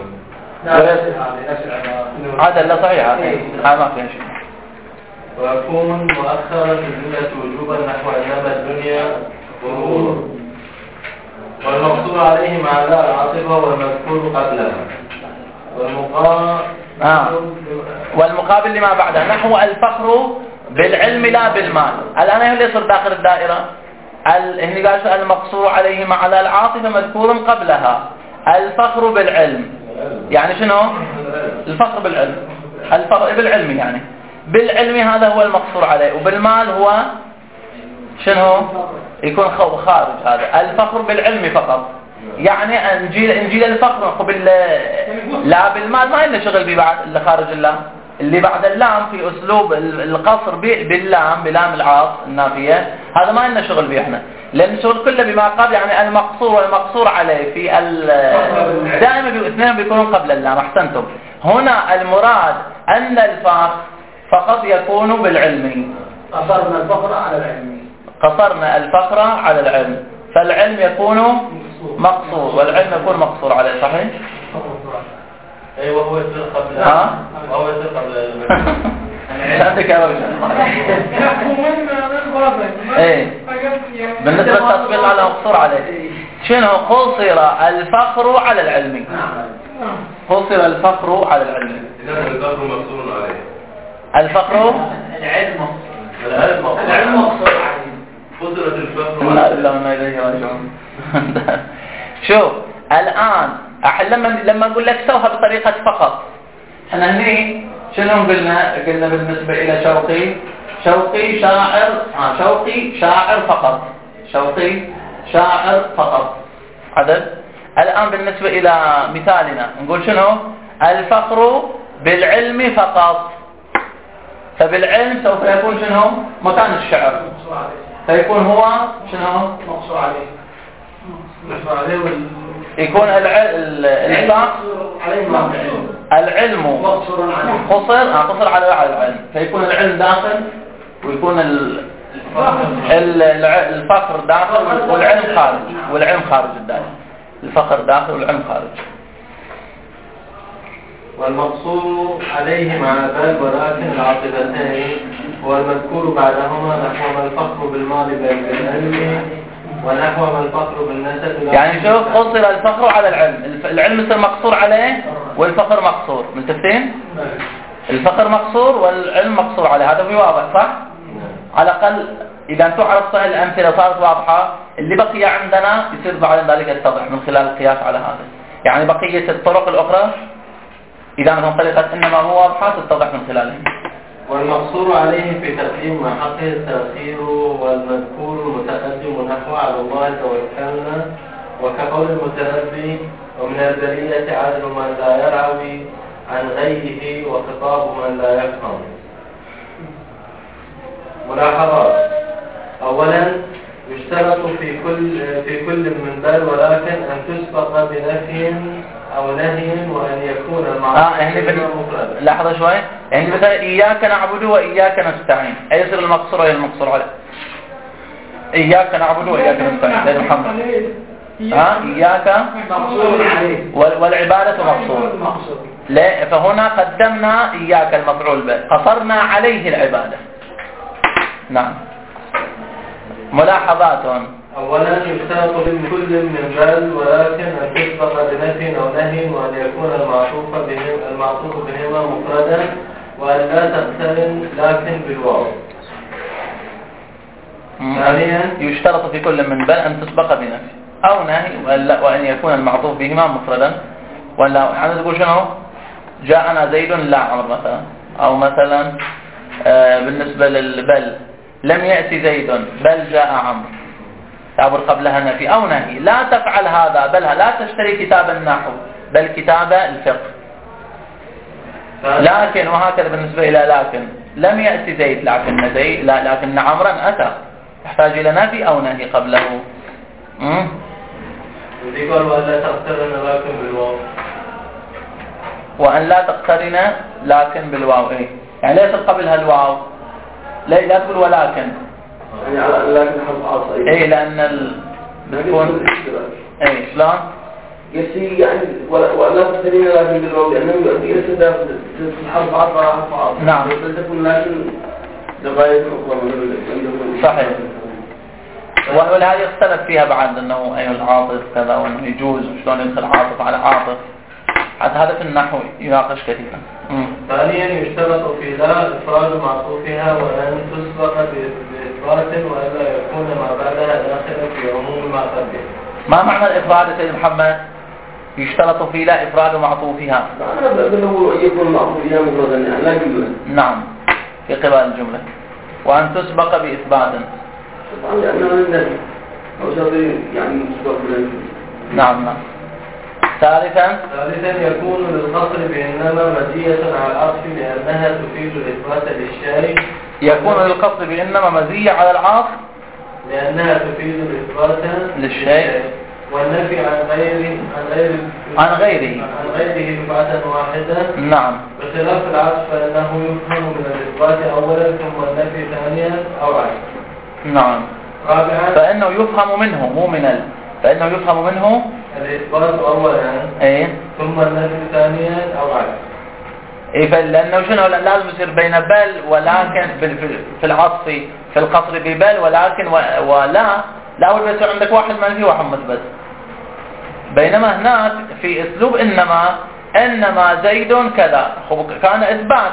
عدل لا صحيح هذا ما فيها شيء. ويكون مؤخرا في الجملة وجوبا نحو إنما الدنيا ظهور، والمقصور عليه مع لا العاطفة والمذكور قبلها، والمقابل آه. والمقابل لما بعدها نحو الفخر بالعلم لا بالمال. الآن هل يصير داخل الدائرة؟ هنا قال المقصور عليه مع لا العاطفة مذكور قبلها، الفخر بالعلم يعني شنو؟ الفخر بالعلم، الفخر بالعلم يعني بالعلم هذا هو المقصور عليه، وبالمال هو شنو؟ يكون خارج هذا. الفخر بالعلم فقط يعني انجيل انجيل الفخر قبل لا بالمال ما لنا شغل به بعد اللي خارج اللام، اللي بعد اللام في اسلوب القصر باللام بلام العاص النافيه هذا ما لنا شغل به احنا، لان شغل كله بما قبل يعني المقصور والمقصور عليه في دائما الاثنين بيكونون قبل اللام. احسنتم. هنا المراد ان الفخر فقط يكون بالعلم. قصرنا الفقر على العلم، قصرنا الفقر على العلم، فالعلم يكون مقصور والعلم يكون مقصور عليه. صحيح؟ اي وهو يصير قبل ها؟ وهو يصير قبل عندك يا رجل. ايه بالنسبة للتطبيق على مقصور عليه شنو؟ قصر الفقر على العلم. قصر الفقر على العلم. إذا الفخر مقصور عليه. الفقر العلم العلم العلم مقصور عليه. قدرة الفخر لا إلا ما إليه راجعون. شوف الآن أحل لما لما أقول لك سوها بطريقة فقط، احنا هني شنو قلنا؟ قلنا بالنسبة إلى شوقي شوقي شاعر آه شوقي شاعر فقط، شوقي شاعر فقط عدد. الآن بالنسبة إلى مثالنا نقول شنو؟ الفخر بالعلم فقط، فبالعلم سوف يكون شنو؟ مكان الشعر، فيكون هو شنو؟ مقصور عليه مقصور عليه يكون العلم العلم مقصور عليه قصر قصر على العلم، فيكون العلم داخل ويكون الفقر داخل والعلم خارج، والعلم خارج الدائرة. الفقر داخل والعلم خارج. والمقصور عليه مع بل ولكن العاطفتين هو المذكور بعدهما نحو ما الفقر بالمال بل بالعلم ونحو ما الفقر بالنسب. يعني شوف قصر الفقر على العلم، العلم يصير مقصور عليه والفقر مقصور. ملتفتين؟ الفقر مقصور والعلم مقصور عليه، هذا واضح صح؟ على الأقل إذا تعرف صحيح الأمثلة صارت واضحة، اللي بقي عندنا يصير بعد ذلك يتضح من خلال القياس على هذا. يعني بقية الطرق الأخرى إذا مثلا طريقة إنما مو واضحة تتضح من خلالها. والمقصور عليه في تقديم ما حقه التأخير، والمذكور متقدم نحو على الله توكلنا، وكقول المتنبي ومن البرية عدل من لا يرعوي عن غيره وخطاب من لا يفهم. ملاحظات: أولا يشترط في كل في كل من بل ولكن أن تسبق بنفي أو نهي وأن يكون المعروف آه يعني مفردا. لحظة شوي، يعني مثلا إياك نعبد وإياك نستعين، أي يصير المقصور ولا المقصور عليه؟ إياك نعبد وإياك نستعين زي محمد. ها إياك مقصور عليه والعبادة مقصور. لا فهنا قدمنا إياك المفعول به، قصرنا عليه العبادة. نعم. ملاحظات: أولا يشترط من كل من بل ولكن أن تسبق بنفي أو نهي وأن يكون المعطوف بهم المعطوف بهما مفردا وأن لا تقترن لكن بالواو. ثانيا يشترط في كل من بل أن تسبق بنفي أو نهي وأن يكون المعطوف بهما مفردا. ولا يعني تقول شنو؟ جاءنا زيد لا عمر مثلا، أو مثلا آه بالنسبة للبل لم يأتي زيد بل جاء عمرو تعبر قبلها نفي أو نهي لا تفعل هذا بل لا تشتري كتاب النحو بل كتاب الفقه. لكن وهكذا بالنسبة إلى لكن لم يأتي زيد لكن زيد لا لكن عمرا أتى يحتاج إلى نفي أو نهي قبله. امم يقول وأن لا تقترن لكن بالواو وأن لا تقترن لكن بالواو إيه يعني ليس قبلها الواو لا لا تقول ولكن يعني على لكن حرف عاطفة إيه لأن ال... بتكون إيه شلون يسي يعني ولا تستدين لكن بالواو لأنه يسي حرف عاطفة حرف عاطفة نعم بل تكون لكن لغاية أخرى صحيح. ولهذا يختلف فيها بعد أنه أي العاطف كذا وأنه يجوز وشلون يدخل عاطف على عاطف حتى هذا في النحو يناقش كثيرا. ثانيا يشترط في ذا إفراد معطوفها وأن تسبق بإثبات وألا يكون ما بعدها داخلا في عموم ما قبله. ما معنى الإفراد يا سيد محمد؟ يشترط في لا إفراد معطوفها. أنا بأنه يكون معطوفها مفردا يعني لا جملة. نعم في قبل الجملة وأن تسبق بإثبات. طبعا لأنه النبي أو شرطي يعني مسبق بالنبي. نعم نعم. ثالثا ثالثا يكون للقصر بإنما مزية على العطف لأنها تفيد الإثبات للشيء. يكون للقصر بإنما مزية على العطف لأنها تفيد الإثبات للشيء والنفي عن غيره عن غير عن غيره عن غيره دفعة واحدة. نعم. بخلاف العطف فإنه يفهم من الإثبات أولا ثم النفي ثانيا أو عكس. نعم. رابعا فإنه يفهم منه مو من ال فإنه يفهم منه الإثبات أولا إيه ثم النفي ثانيا أو عكس. إيه فلأنه شنو لازم يصير بين بل ولكن في العطف في القصر ببل ولكن ولا لا أول بس عندك واحد منفي واحد مثبت. بينما هناك في أسلوب إنما إنما زيد كذا كان إثبات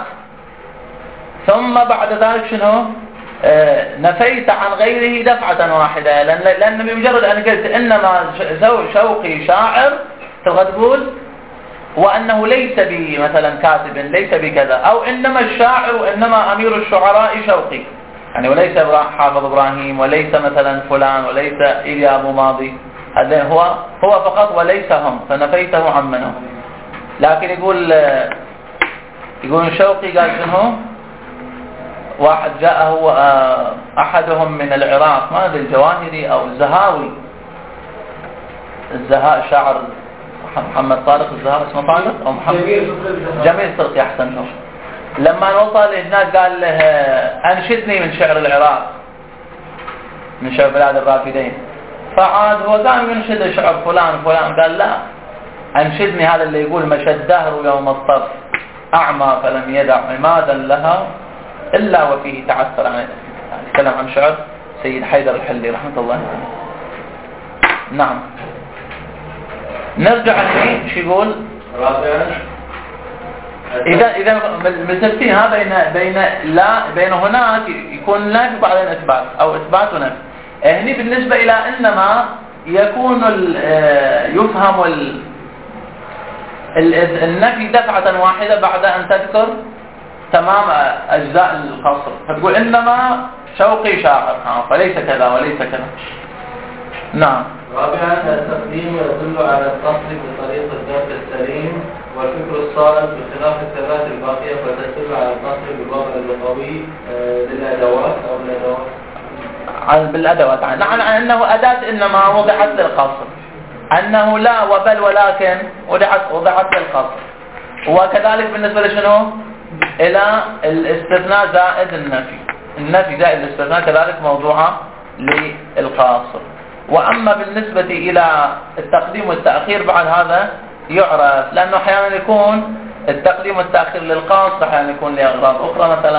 ثم بعد ذلك شنو آه نفيت عن غيره دفعة واحدة لأن لأن بمجرد أن قلت إنما شوقي شاعر تبغى تقول وأنه ليس بي مثلا كاتب ليس بكذا أو إنما الشاعر وإنما أمير الشعراء شوقي يعني وليس حافظ إبراهيم وليس مثلا فلان وليس إليا أبو ماضي هذا هو هو فقط وليس هم فنفيته عن منهم. لكن يقول يقول شوقي قال شنو واحد جاءه أحدهم من العراق ما أدري الجواهري أو الزهاوي الزها شاعر محمد طارق الزهاوي اسمه طارق أو محمد جميل صرقي أحسن له لما وصل هناك قال له أنشدني من شعر العراق من شعر بلاد الرافدين فعاد هو قال ينشد شعر فلان فلان قال لا أنشدني هذا اللي يقول مشى الدهر يوم الصف أعمى فلم يدع عمادا لها إلا وفيه تعثر عن يتكلم عن شعر سيد حيدر الحلي رحمة الله عليه. نعم نرجع الحين شو يقول رابعا إذا إذا مستفيها بين بين لا بين هناك يكون نفي بعدين إثبات أو إثبات ونفي. هني بالنسبة إلى إنما يكون يفهم النفي دفعة واحدة بعد أن تذكر تمام أجزاء القصر فتقول إنما شوقي شاعر فليس كذا وليس كذا. نعم. رابعا التقديم يدل على القصر بطريق الذات السليم والفكر الصائب بخلاف الثلاث الباقية فتدل على القصر بالوضع اللغوي للأدوات أو الأدوات عن بالأدوات نعم أنه أداة إنما وضعت للقصر أنه لا وبل ولكن وضعت وضعت للقصر وكذلك بالنسبة لشنو إلى الاستثناء زائد النفي النفي زائد الاستثناء كذلك موضوعة للقاصر. وأما بالنسبة إلى التقديم والتأخير بعد هذا يعرف لأنه أحيانا يكون التقديم والتأخير للقاصر أحيانا يكون لأغراض أخرى مثلا.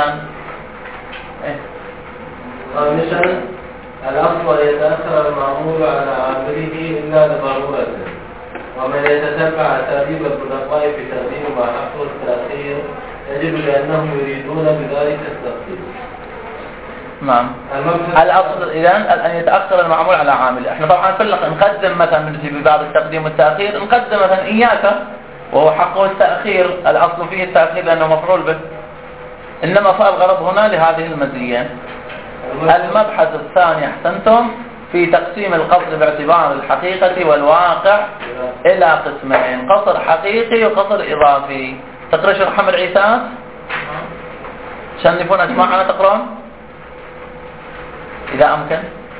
خامسا الأصل يتأخر المعمول على عامله إلا لضرورة ومن يتتبع تأديب الخلفاء في تقديم ما حقه التأخير يجب لأنهم يريدون بذلك التقديم. نعم. الأصل إذن أن يتأخر المعمول على عامله. إحنا طبعا كل نقدم مثلا في باب التقديم والتأخير نقدم مثلا إياك وهو حقه التأخير الأصل فيه التأخير لأنه مفعول به إنما صار الغرض هنا لهذه المزية. المبحث الثاني أحسنتم في تقسيم القصر باعتبار الحقيقة والواقع إلى قسمين، قصر حقيقي وقصر إضافي. تقرأ شرح محمد عيسى شنفون أسماعنا تقرأون إذا أمكن.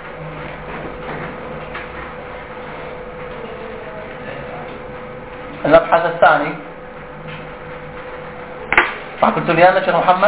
المبحث الثاني فقلت لي أنا شيخ محمد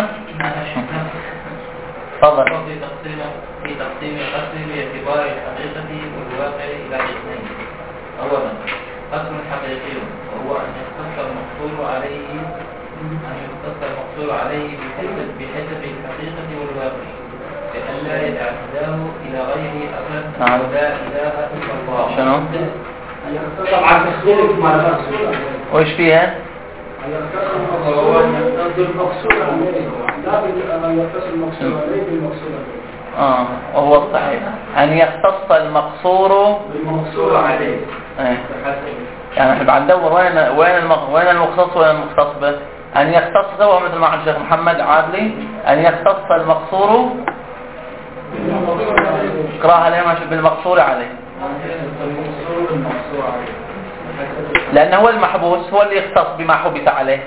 تفضل. في تقسيم في تقسيم القسم باعتبار الحقيقة والواقع إلى قسمين. أولا قسم حقيقي وهو أن يختص المقصور عليه أن يختص المقصور عليه بحسب بحسب الحقيقة والواقع لئلا يتعداه إلى غيره أبدا نعم. ولا إله إلا الله. شنو؟ طبعا تختلف مع المقصود. وإيش فيها؟ هو يختص المقصود عليه لا بأن يختص المقصود عليه بالمقصود عليه. آه وهو الصحيح أن يختص المقصور بالمقصود عليه. إيه. يعني احنا بعد ندور وين وين المق... وين المختص وين المختص به. أن يختص هو مثل ما عند الشيخ محمد عادلي أن يختص المقصور اقراها ليه ماشي بالمقصور عليه، لأنه هو المحبوس هو اللي يختص بما حبس عليه.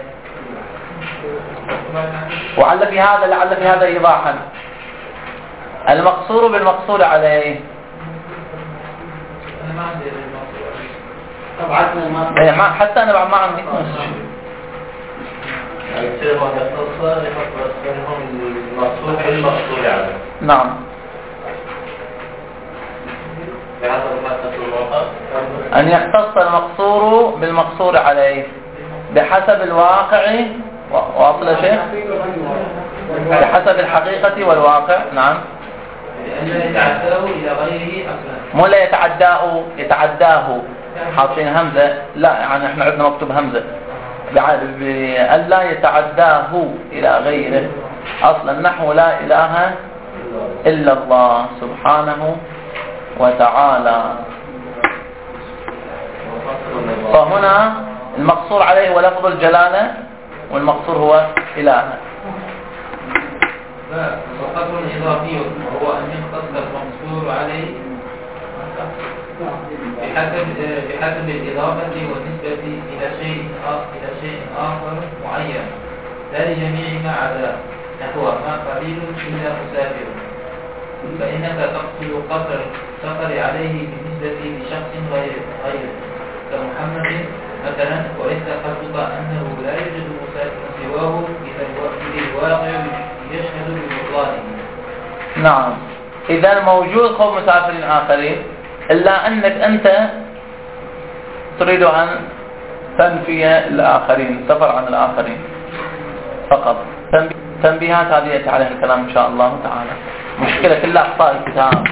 وعل في هذا لعل في هذا إيضاحا المقصور بالمقصور عليه. أنا ما عندي المقصور طبعا ما حتى أنا بعد ما عندي يصير وقت يختص يختص بينهم المقصود بالمقصود عليه. نعم. بهذا المحدث الواقع أن يختص المقصور بالمقصور عليه بحسب الواقع واصل شيء بحسب الحقيقة والواقع. نعم. لئلا يتعداه إلى غيره أصلا. مو لا يتعداه يتعداه حاطين همزة، لا يعني احنا عندنا مكتوب همزة بألا يتعداه إلى غيره أصلا نحو لا إله إلا الله سبحانه وتعالى. فهنا المقصور عليه هو لفظ الجلالة والمقصور هو إله. وقدر إضافي وهو أن يختص المقصور عليه بحسب بحسب الإضافة والنسبة إلى شيء إلى شيء آخر معين لا لجميع ما عداه نحو ما قليل إلا مسافر، فإنك تقصد قصر السفر عليه بالنسبة لشخص غير غيره كمحمد مثلا، وليس قصدك أنه لا يوجد مسافر سواه إذا الواقع يشهد ببطلانه. نعم. إذا موجود قوم مسافرين آخرين إلا أنك أنت تريد أن تنفي الآخرين السفر عن الآخرين فقط. تنبيهات هذه يأتي عليها الكلام إن شاء الله تعالى. مشكلة كلها أخطاء الكتاب،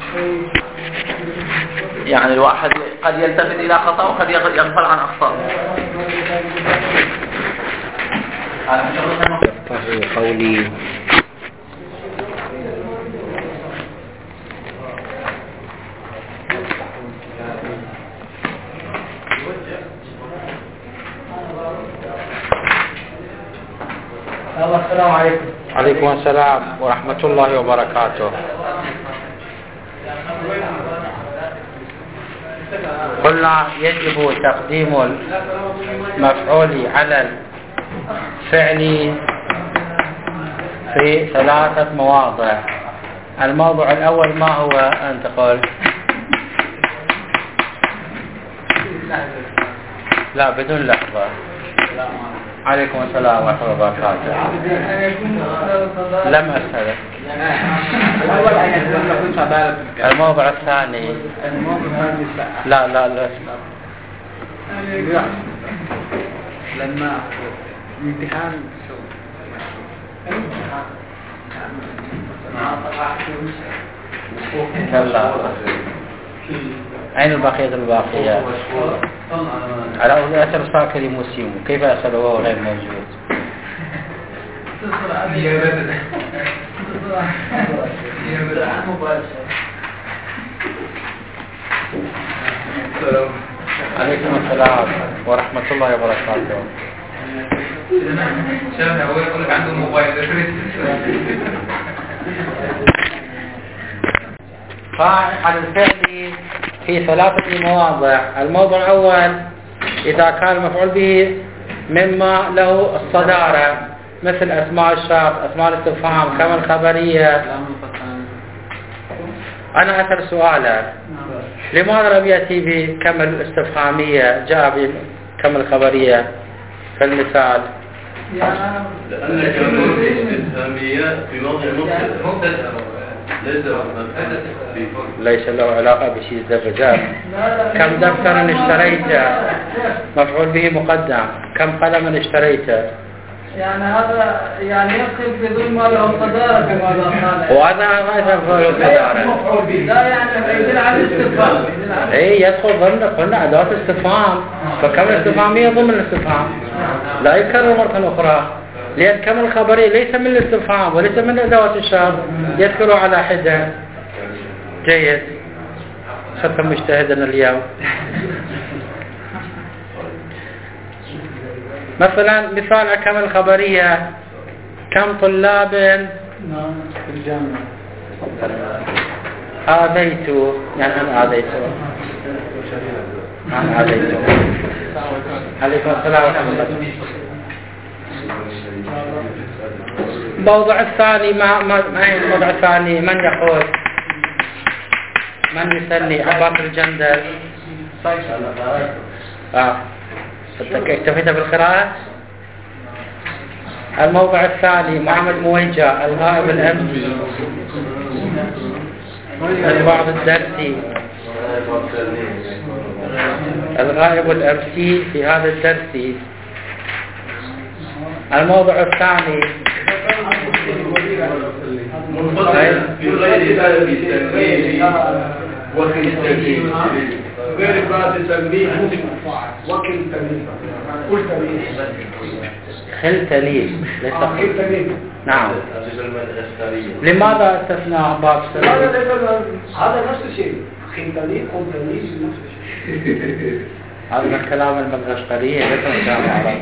يعني الواحد قد يلتفت إلى خطأ وقد يغفل عن أخطاء. قولي السلام عليكم. عليكم السلام ورحمة الله وبركاته. قلنا يجب تقديم المفعول على الفعل في ثلاثة مواضع. الموضوع الأول ما هو أنت قل؟ لا بدون لحظة. عليكم السلام ورحمة الله وبركاته. لم أسألك. الموضوع الثاني لا لا لا لما امتحان كلا أين البقية الباقية؟ على أولي أثر ساكري مسلم كيف أسأل وهو غير موجود؟ عليكم السلام ورحمة الله وبركاته. شايف هو يقول لك عنده موبايل فاعل الفعل في ثلاثة مواضع. الموضع الأول إذا كان المفعول به مما له الصدارة مثل أسماء الشرط، أسماء الاستفهام، كما الخبرية. أنا أسأل سؤالا، لماذا لم يأتي بكما الاستفهامية جاء بكما الخبرية في المثال؟ لأن كما الاستفهامية في موضع مبتدأ ليس له علاقة بشيء الدرجات. كم دفترا اشتريت مفعول به مقدم، كم قلما اشتريت. يعني هذا يعني يدخل في ضمن ما له صدارة كما قال. وهذا ما يدخل في صدارة. لا يعني يدل على الاستفهام. اي يدخل ضمن قلنا أدوات استفهام، فكم الاستفهامية ضمن الاستفهام لا يكرر مرة أخرى، لأن كم الخبري ليس من الاستفهام وليس من أدوات الشرط، يذكر على حدة. جيد، صرت مجتهدا اليوم. مثلا مثال كم الخبرية، كم طلاب في الجامعة آذيت، يعني أنا آذيت أنا آذيت. عليكم السلام ورحمة الله. الموضوع الثاني ما ما ما الموضوع الثاني من يقول؟ من يسألني؟ عباس الجندل. آه اكتفيت بالقراءة. الموضوع الثاني محمد مويجة الغائب الأمسي، البعض الدرسي، الغائب الأمسي في هذا الدرس. الموضوع الثاني في غير باب التنبيه وفي التنبيه غير باب التنبيه وكل تنبيه كل تنبيه خل تليف ليس خل تنبيه. نعم. لماذا استثناء باب هذا هذا نفس الشيء، خل تنبيه قل تنبيه نفس الشيء. هذا من كلام المدغشقرية ليس من كلام العرب.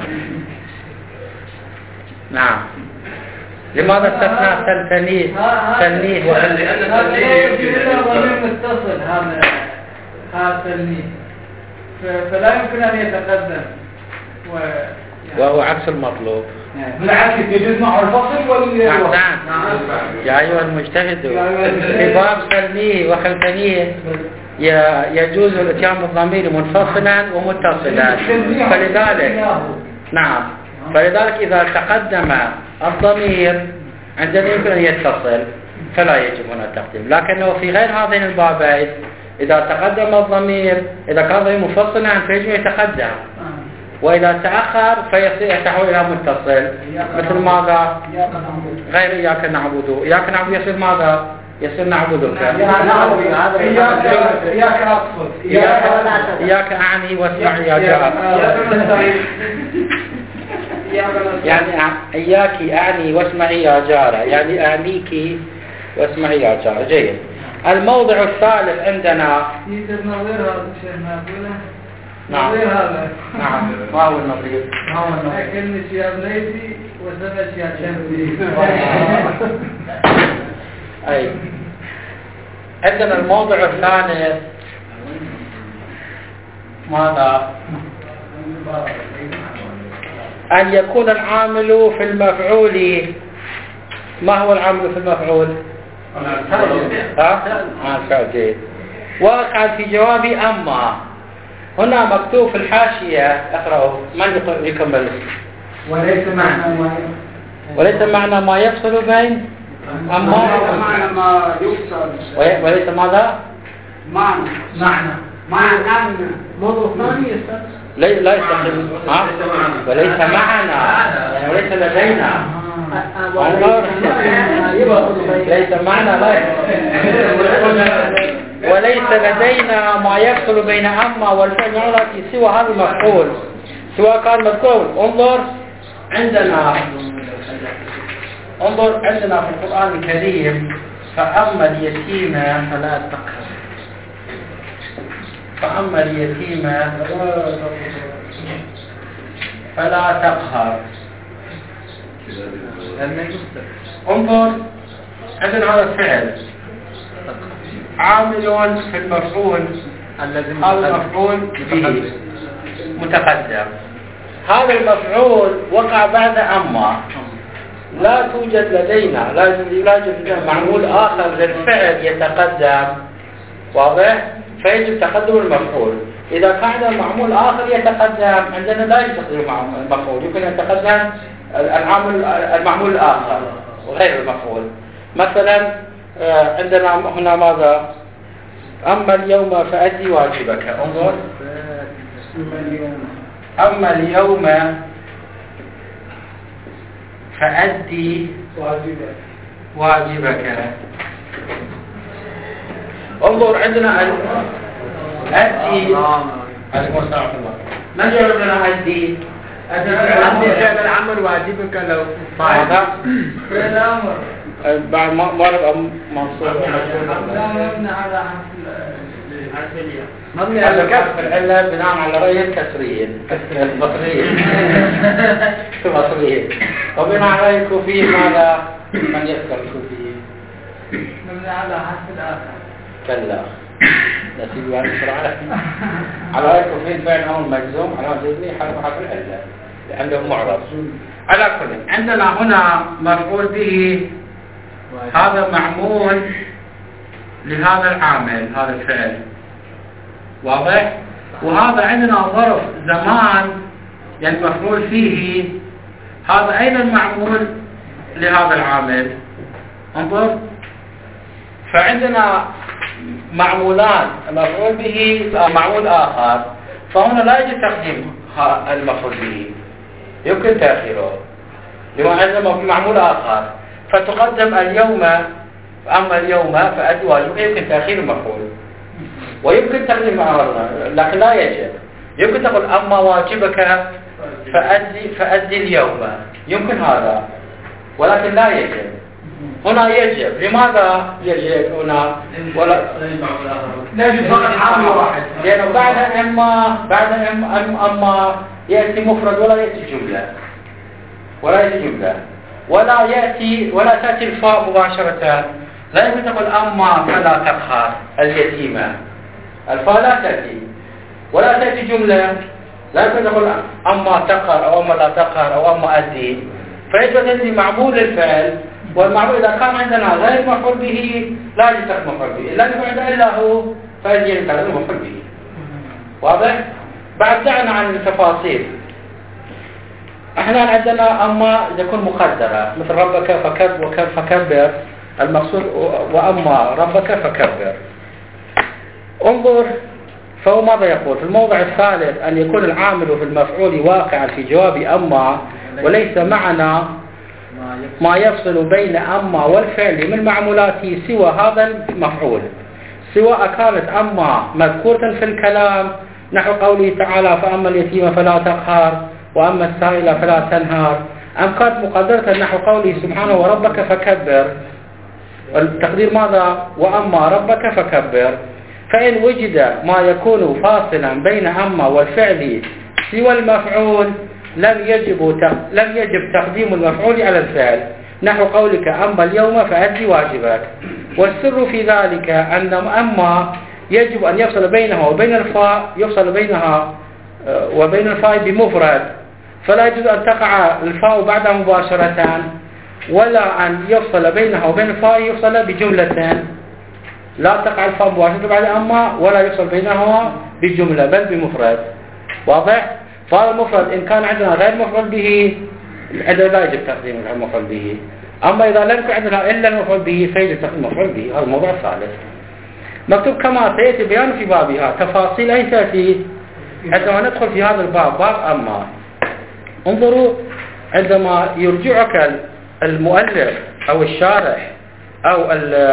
نعم. لماذا استثناء تلتنيه تلنيه هذا لا ضمير متصل، هذا هذا تلنيه فلا يمكن أن يتقدم و... وهو عكس المطلوب. بالعكس يجوز معه الفصل ولا أحسن. يا أيها المجتهد في باب تلنيه وخلتنيه يجوز الاتيان بالضمير منفصلا ومتصلا، فلذلك نعم فلذلك إذا تقدم الضمير عندنا يمكن أن يتصل فلا يجب هنا التقديم، لكنه في غير هذين البابين إذا تقدم الضمير إذا كان ضمير مفصلا فيجب يتقدم، وإذا تأخر فيتحول إلى متصل. مثل ماذا؟ غير إياك نعبد، إياك نعبد يصير ماذا؟ يصير نعبدك. إياك أقصد إياك أعني واسمع يا جار. يعني إياك أعني واسمعي يا جارة، يعني أعنيك واسمعي يا جارة. جيد. الموضع الثالث عندنا يصير نظير هذا الشيء نقوله. نعم. نظير هذا. نعم. ما هو النظير؟ ما هو النظير؟ أكلني يا بليتي وسمش يا شمسي. أي. عندنا الموضع الثالث ماذا؟ أن يكون العامل في المفعول. ما هو العامل في المفعول؟ ها؟ الفعل. جيد. وقع في جواب أما. هنا مكتوب في الحاشية، اقرأوا من يكمل. وليس معنى وليس معنى ما يفصل بين أما معنى ما يفصل وليس ماذا؟ معنى معنى معنى موضوع ثاني يستطيع لا لا يستخدم ها وليس معنا يعني وليس لدينا ليس معنا لا وليس لدينا ما يفصل بين أما والفعل التي سوى هذا المفعول سواء كان مذكور. انظر عندنا انظر عندنا في القرآن الكريم فأما اليتيم فلا تقهر فأما اليتيم فلا تقهر. انظر عندنا هذا الفعل عامل في المفعول، هذا المفعول به متقدم. هذا المفعول وقع بعد أما، لا توجد لدينا لا يوجد لدينا معمول آخر للفعل يتقدم، واضح؟ فيجب تقدم المفعول. إذا كان معمول آخر يتقدم عندنا لا يجب تقديم المفعول، يمكن أن يتقدم العامل المعمول الآخر وغير المفعول. مثلا عندنا هنا ماذا؟ أما اليوم فأدي واجبك. انظر، أما اليوم فأدي واجبك. انظر عندنا أدي، عليكم السلام ورحمة الله. ما جرب لنا أدي؟ أدي فعل العمل واجبك لو ماذا؟ فعل الأمر بعد ما ما نبقى منصوب لا مبني على حرفية، مبني على كسر العلة بناء على رأي الكسريين المصريين المصريين. وبناء على رأي الكوفيين ماذا؟ من يذكر الكوفيين؟ مبني على حرف الآخر. كلا نسيب يعني بسرعة. على رأي الكوفيين فعل أمر مجزوم على جزمه حرف حرف العلة لأنه معرض. على كل عندنا هنا مفعول به، هذا معمول لهذا العامل هذا الفعل، واضح؟ وهذا عندنا ظرف زمان يعني مفعول فيه، هذا أيضا معمول لهذا العامل. انظر، فعندنا معمولان، مفعول به معمول آخر، فهنا لا يجب تقديم المفعول به، يمكن تأخيره لما عندنا معمول آخر، فتقدم اليوم. أما اليوم فأدي واجبك يمكن تأخير المفعول ويمكن تقديم معارضة، لكن لا يجب. يمكن تقول أما واجبك فأدي فأدي اليوم، يمكن هذا، ولكن لا يجب. هنا يجب. لماذا يجب هنا؟ ولا يجب فقط عامل واحد، لأنه بعد أما بعد أما أما يأتي مفرد ولا يأتي جملة ولا يأتي جملة ولا يأتي ولا تأتي الفاء مباشرة. لا يمكن تقول أما فلا تقهر اليتيمة، الفاء لا تأتي ولا تأتي جملة. لا يمكن تقول أما تقهر أو أما لا تقهر أو أما أدي، فيجب أن يأتي معمول الفعل، والمعمول إذا كان عندنا غير مفعول به لا يجب تقديم مفعول به، لا يفعل إلا هو فيجب تقديم مفعول به. واضح؟ بعد دعنا عن التفاصيل. احنا عندنا أما يكون مقدرة مثل ربك فكبر فكبر، المقصود وأما ربك فكبر. انظر، فهو ماذا يقول في الموضع الثالث؟ أن يكون العامل في المفعول واقعا في جواب أما، وليس معنا ما يفصل بين أما والفعل من معمولاته سوى هذا المفعول، سواء كانت أما مذكورة في الكلام نحو قوله تعالى فأما اليتيم فلا تقهر وأما السائل فلا تنهر، أم كانت مقدرة نحو قوله سبحانه وربك فكبر، التقدير ماذا؟ وأما ربك فكبر. فإن وجد ما يكون فاصلا بين أما والفعل سوى المفعول لم يجب لم يجب تقديم المفعول على الفعل، نحو قولك أما اليوم فأدي واجبك. والسر في ذلك أن أما يجب أن يفصل بينها وبين الفاء يفصل بينها وبين الفاء بمفرد، فلا يجوز أن تقع الفاء بعدها مباشرة، ولا أن يفصل بينها وبين الفاء يفصل بجملة، لا تقع الفاء مباشرة بعد أما ولا يفصل بينها بجملة بل بمفرد. واضح؟ فهذا المفرد إن كان عندنا غير مفعول به عندنا لا يجب تقديم المفعول به، أما إذا لم يكن عندنا إلا المفعول به فيجب تقديم المفعول به. هذا الموضوع الثالث مكتوب كما سيأتي بيان في بابها. تفاصيل أي تأتي عندما ندخل في هذا الباب، باب أما. انظروا، عندما يرجعك المؤلف أو الشارح أو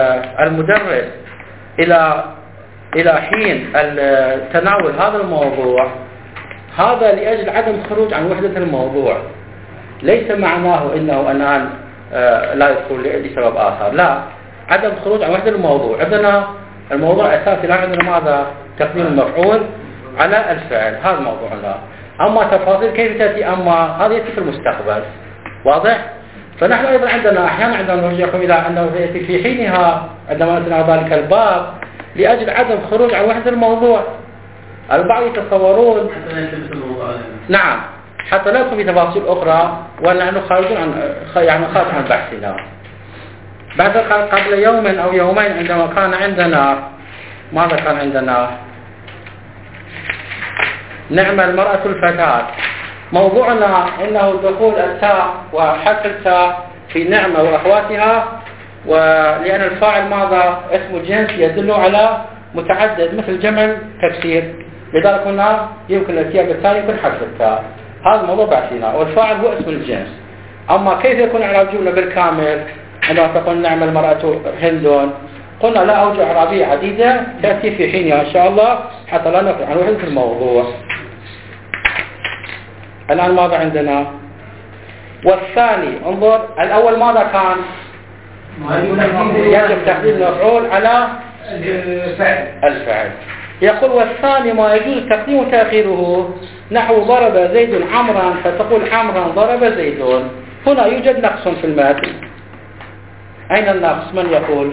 المدرس إلى إلى حين تناول هذا الموضوع، هذا لأجل عدم خروج عن وحدة الموضوع، ليس معناه إنه الآن لا يدخل لسبب آخر، لا، عدم خروج عن وحدة الموضوع. عندنا الموضوع الأساسي الآن عندنا ماذا؟ تقديم المفعول على الفعل، هذا الموضوع. لا، أما تفاصيل كيف تأتي أما هذا يأتي في المستقبل. واضح؟ فنحن أيضا عندنا أحيانا عندما نرجعكم إلى أنه يأتي في حينها عندما نتناول ذلك الباب لأجل عدم خروج عن وحدة الموضوع. البعض يتصورون نعم حتى لا يدخل في تفاصيل أخرى ونحن خارجون عن يعني خارج عن بحثنا. بعد قبل يوم أو يومين عندما كان عندنا ماذا كان عندنا نعمة المرأة الفتاة، موضوعنا إنه دخول التاء وحذف التاء في نعمة وأخواتها، ولأن الفاعل ماذا اسم الجنس يدل على متعدد مثل جمع تكسير، لذلك هنا يمكن الاتيان بالتاء يمكن حذف التاء. هذا موضوع بحثنا، والفاعل هو اسم الجنس. أما كيف يكون إعراب الجملة بالكامل عندما تقول نعم المرأة هند؟ قلنا لا أوجه إعرابية عديدة تأتي في حينها إن شاء الله حتى لا نقل عن وحدة الموضوع. الآن ماذا عندنا؟ والثاني انظر، الأول ماذا كان؟ يجب تقديم المفعول على الفعل. الفعل يقول والثاني ما يجوز تقديم وتأخيره، نحو ضرب زيد عمرا فتقول عمرا ضرب زيد. هنا يوجد نقص في المتن. أين النقص؟ من يقول؟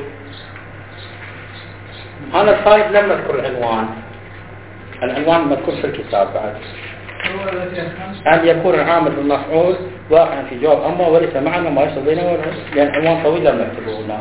أنا الطالب لم أذكر العنوان، العنوان مذكور في الكتاب بعد. أن يكون العامل المفعول واقعا في جواب أما وليس معنا ما يصل بينه، لأن عنوان طويل لم نكتبه هنا.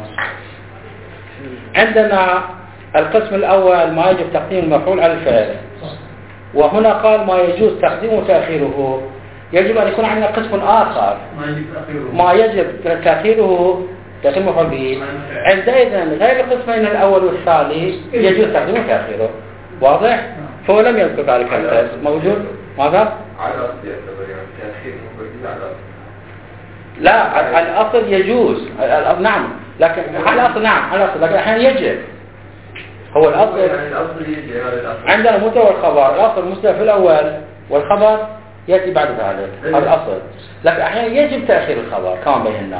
عندنا القسم الأول ما يجب تقديم المفعول على الفعل، وهنا قال ما يجوز تقديمه وتأخيره. يجب أن يكون عندنا قسم آخر ما يجب تأخيره تأخير المفعول به. عندئذ غير القسمين الأول والثاني يجوز تقديمه وتأخيره. واضح؟ فهو لم يذكر ذلك القسم موجود. ماذا؟ على أصل يعتبر يعني تأخير مبرد على أصل. لا الأصل يجوز نعم، لكن على الأصل نعم على الأصل، لكن أحيانا يجب. هو الأصل يعني الأصل يجي هذا الأصل. عندنا المبتدأ والخبر، الأصل المبتدأ في الأول والخبر يأتي بعد ذلك، هذا الأصل. لكن أحيانا يجب تأخير الخبر كما بينا.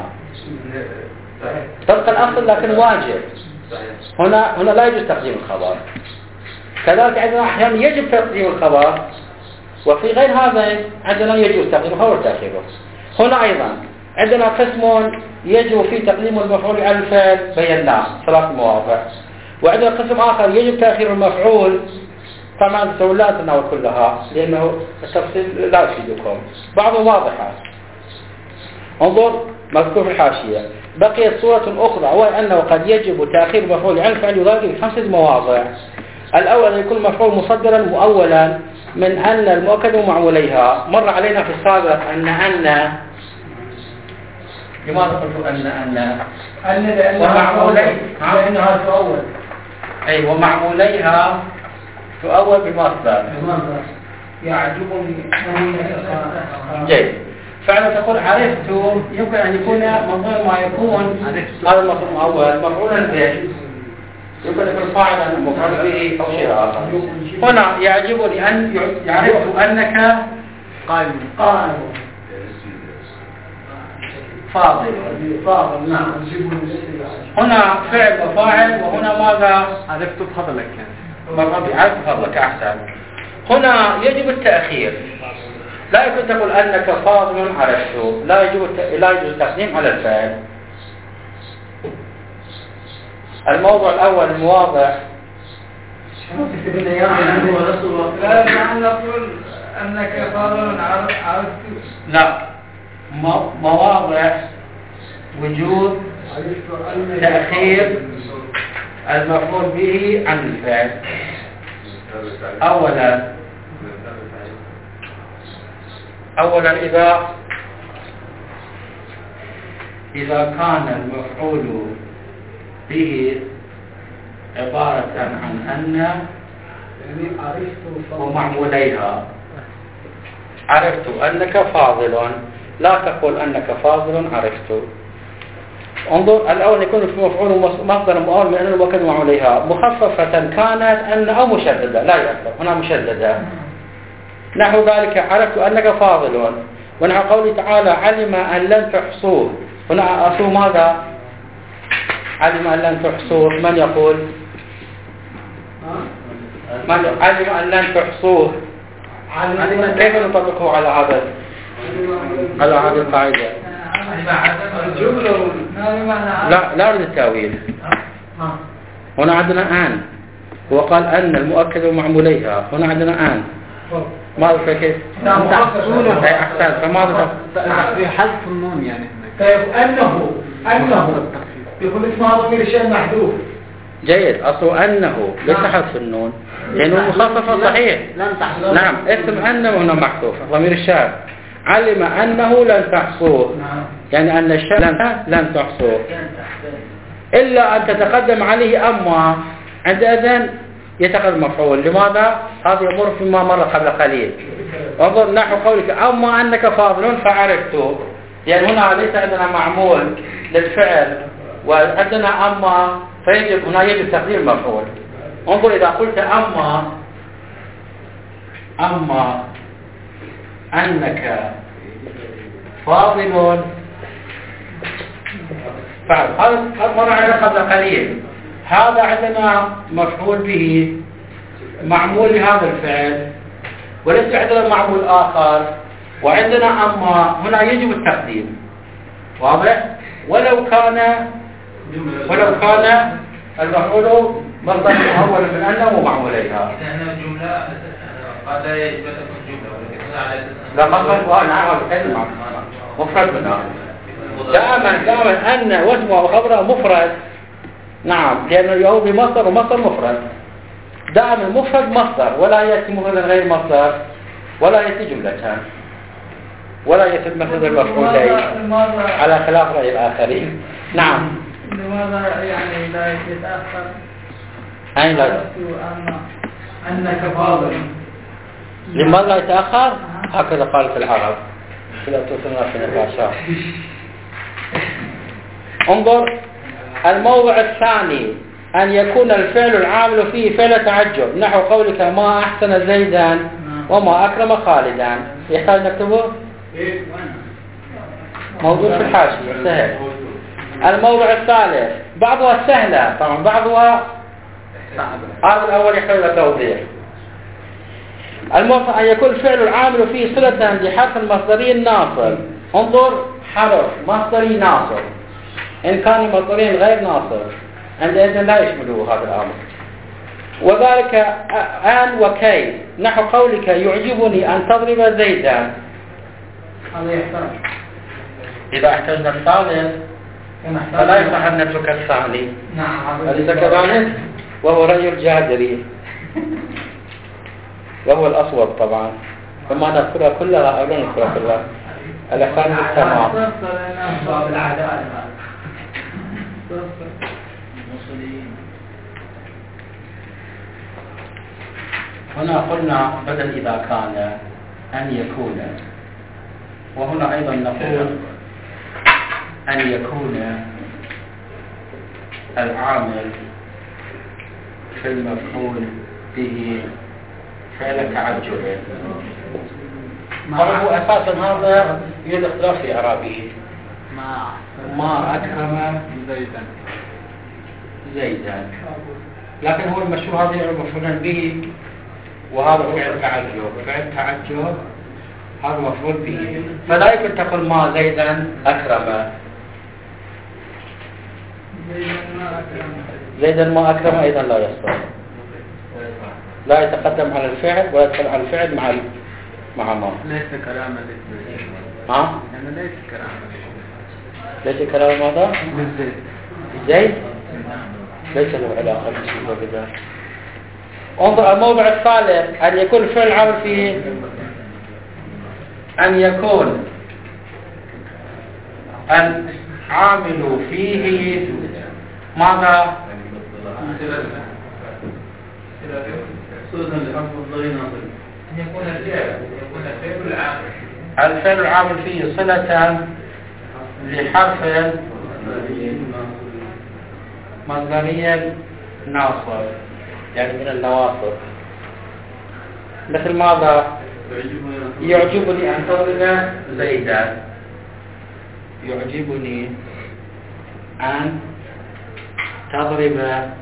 طبق الأصل لكن واجب. هنا هنا لا يجوز تقديم الخبر. كذلك عندنا أحيانا يجب تقديم الخبر، وفي غير هذا عندنا يجوز تقديم الخبر وتأخيره. هنا أيضا عندنا قسم يجب فيه تقديم المفعول على الفعل بيناه ثلاث مواضع، وعندنا قسم آخر يجب تأخير المفعول. طبعا تقول لا تناول كلها لأنه التفصيل لا يفيدكم، بعضه واضحة. انظر مذكور في الحاشية. بقيت صورة أخرى وهي أنه قد يجب تأخير المفعول عن الفعل يضاف في خمسة مواضع. الأول يكون المفعول مصدرا مؤولا من أن المؤكد ومعموليها. مر علينا في السابق أن أن لماذا قلت أن أن أن لأنها لأنها تؤول. أي ومعموليها تؤول بمصدر. يعجبني جيد. فعلا تقول عرفت يمكن أن يكون من ضمن ما يكون هذا المفعول المؤول مفعولا به، يمكن أن يكون فاعلا مفعول به أو شيء آخر. هنا يعجبني أن يعرفت أنك قائم قائم فاضل فاضل نعم. هنا فعل وفاعل، وهنا ماذا؟ عرفت فضلك يعني عرفت فضلك أحسن. هنا يجب التأخير، لا يمكن تقول أنك فاضل عرفت، لا يجب لا يجوز التقديم على الفعل. الموضوع الأول المواضع. لا نحن نقول أنك فاضل عرفت. لا مواضع وجود تأخير المفعول به عن الفعل. أولا أولا إذا إذا كان المفعول به عبارة عن أن ومعموليها. عرفت أنك فاضل، لا تقول أنك فاضل عرفت. انظر الأول يكون المفعول مصدر مؤول من أن المؤكد ومعموليها، مخففة كانت أن أو مشددة، لا يأثر هنا مشددة. نحو ذلك عرفت أنك فاضل، ونحو قوله تعالى علم أن لن تحصوه. هنا أصل ماذا؟ علم أن لن تحصوه. من يقول؟ من علم أن لن تحصوه. كيف نطبقه على هذا على هذه القاعدة؟ لا لا أريد التأويل. هنا عندنا أن هو قال أن المؤكد ومعموليها، هنا عندنا أن ما أعرف كيف تحصونه أي أحسن فماذا في حذف النون يعني طيب أنه أنه يقول اسمها ضمير شيء محذوف. جيد، أصله أنه ليس حذف النون لأنه مخفف صحيح. نعم اسم أنه هنا محذوف ضمير الشاعر. علم أنه لن تحصوه يعني أن الشيء لن, لن تحصوه إلا أن تتقدم عليه أما، عندئذ يتقدم مفعول. لماذا؟ هذا يمر فيما مر قبل قليل. انظر نحو قولك أما أنك فاضل فعرفته، يعني هنا ليس عندنا معمول للفعل وعندنا أما، فيجب هنا يجب تقديم مفعول. انظر إذا قلت أما أما أنك فاضل فعل، هذا مر علينا قبل قليل. هذا عندنا مفعول به معمول لهذا الفعل، وليس عندنا معمول آخر، وعندنا أما هنا يجب التقديم. واضح؟ ولو كان ولو كان المفعول مصدر أول من أنه ومعموليها. إذا جملة قد لا يجب أن تكون جملة ولكن على أساس لا مصدر نعم كلمة مفرد منها. دائما دائما أن واسمه وخبره مفرد. نعم لأنه يعود بمصدر ومصدر مفرد. دائما مفرد مصدر ولا يأتي مفرد غير مصدر ولا يأتي جملة ولا يأتي مصدر المفعولين على خلاف رأي الآخرين. نعم. لماذا يعني لا يتأخر؟ أين لا؟ أنك فاضل. لماذا لا يتأخر؟ هكذا قالت العرب. كلا توصلنا في نقاشات. انظر الموضع الثاني أن يكون الفعل العامل فيه فعل تعجب، نحو قولك ما أحسن زيدا وما أكرم خالدا. يحتاج نكتبه؟ موجود في الحاشية سهل. الموضع الثالث بعضها سهلة طبعا بعضها هذا الأول يحتاج إلى توضيح. الموضع أن يكون الفعل العامل فيه صلة لحرف المصدري الناصب. انظر حرف مصدري ناصب، إن كان المصدرين غير ناصب عندئذ لا يشمله هذا الأمر. وذلك آن وكي، نحو قولك يعجبني أن تضرب زيدا. هذا يحتاج. إذا احتجنا الثالث فلا يصح أن نترك الثاني. نعم. أليس كذلك؟ وهو رأي الجادري وهو الأصوب طبعا، فما نذكرها كلها أو لا نذكرها كلها الأخوان بالتمام. هنا قلنا بدل إذا كان أن يكون، وهنا أيضا نقول أن يكون العامل في المفعول به فعل تعجب. هو أساسا هذا يوجد اختلاف في إعرابه. ما أكرم زيدا زيدا، لكن هو المشهور هذا يعرف مفعولا به، وهذا فعل تعجب. فعل تعجب هذا مفعول به، فلا يمكن تقول ما زيدا أكرم. زيدا ما أكرم أيضا لا يصح، لا يتقدم على الفعل ولا يدخل على الفعل مع مع ما. ليس كلاما للزيد. ها؟ يعني ليس كلاما ليس كلام ماذا؟ للزيد. زيد؟ ليس له علاقة بذلك. انظر الموضع الثالث أن يكون الفعل عامل فيه أن يكون العامل فيه ماذا؟ أن يكون الفعل يكون الفعل العامل الفعل العامل فيه صلة لحرف مصدري ناصب، يعني من النواصب. مثل ماذا؟ يعجبني أن تضرب زيدا. يعجبني أن تضرب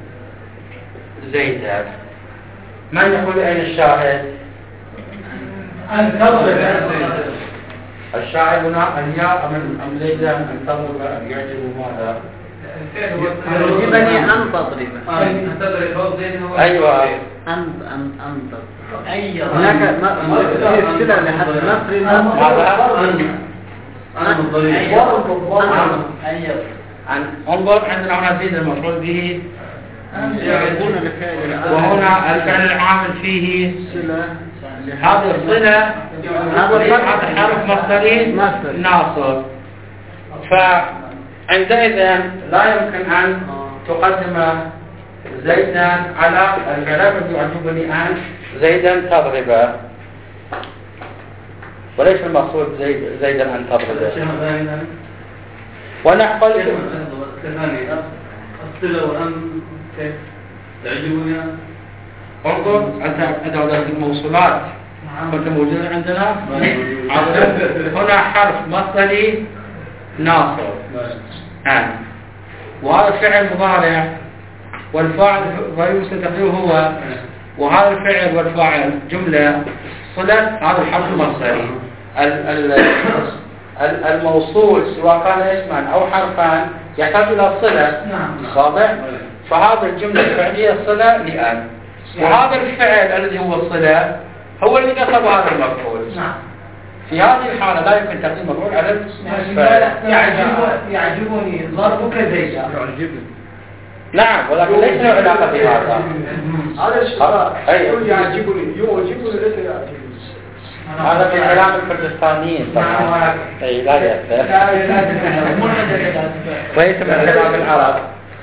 زيدا. من يقول أين الشاهد؟ أن تضرب الشاعر هنا أن يا أم زيدا أن تضرب أن يعجب ماذا؟ يعجبني أن تضرب. أن تضرب زيد هو أيوة. أن أن أن تضرب. أي هناك في سلة لحد نصر عن انظر عندنا هنا زيد المفعول به يعرفون الفعل وهنا الفعل العامل فيه صلة. هذه الصلة هذا حرف مصدري ناصب، فعندئذ لا يمكن أن تقدم زيدا على الفعل الذي يعجبني أن زيدا تضرب، وليس المقصود زيد زيدا أن تضرب. ونحقل الصلة والأن كيف يعجبني؟ انظر أنت أدعو ذلك الموصولات كنت موجودة عندنا. هنا حرف مصدري ناصب أن، وهذا فعل مضارع والفاعل ضريب ستقديره هو، وهذا الفعل والفاعل جملة صلة هذا الحرف المصدري. الموصول سواء كان اسما أو حرفا يحتاج إلى صلة، واضح؟ فهذا الجملة الفعلية صلة لأن، وهذا الفعل الذي هو الصلة هو اللي قصب هذا المفعول. في هذه الحالة لا يمكن تقديم مفعول على يعجبني ضربك زيد. نعم، ولكن ليس له علاقة بهذا. هذا الشيء يقول يعجبني يعجبني ليس يعجبني. هذا من كلام الكردستانيين طبعا. اي لا يأثر. وليس من كلام العرب.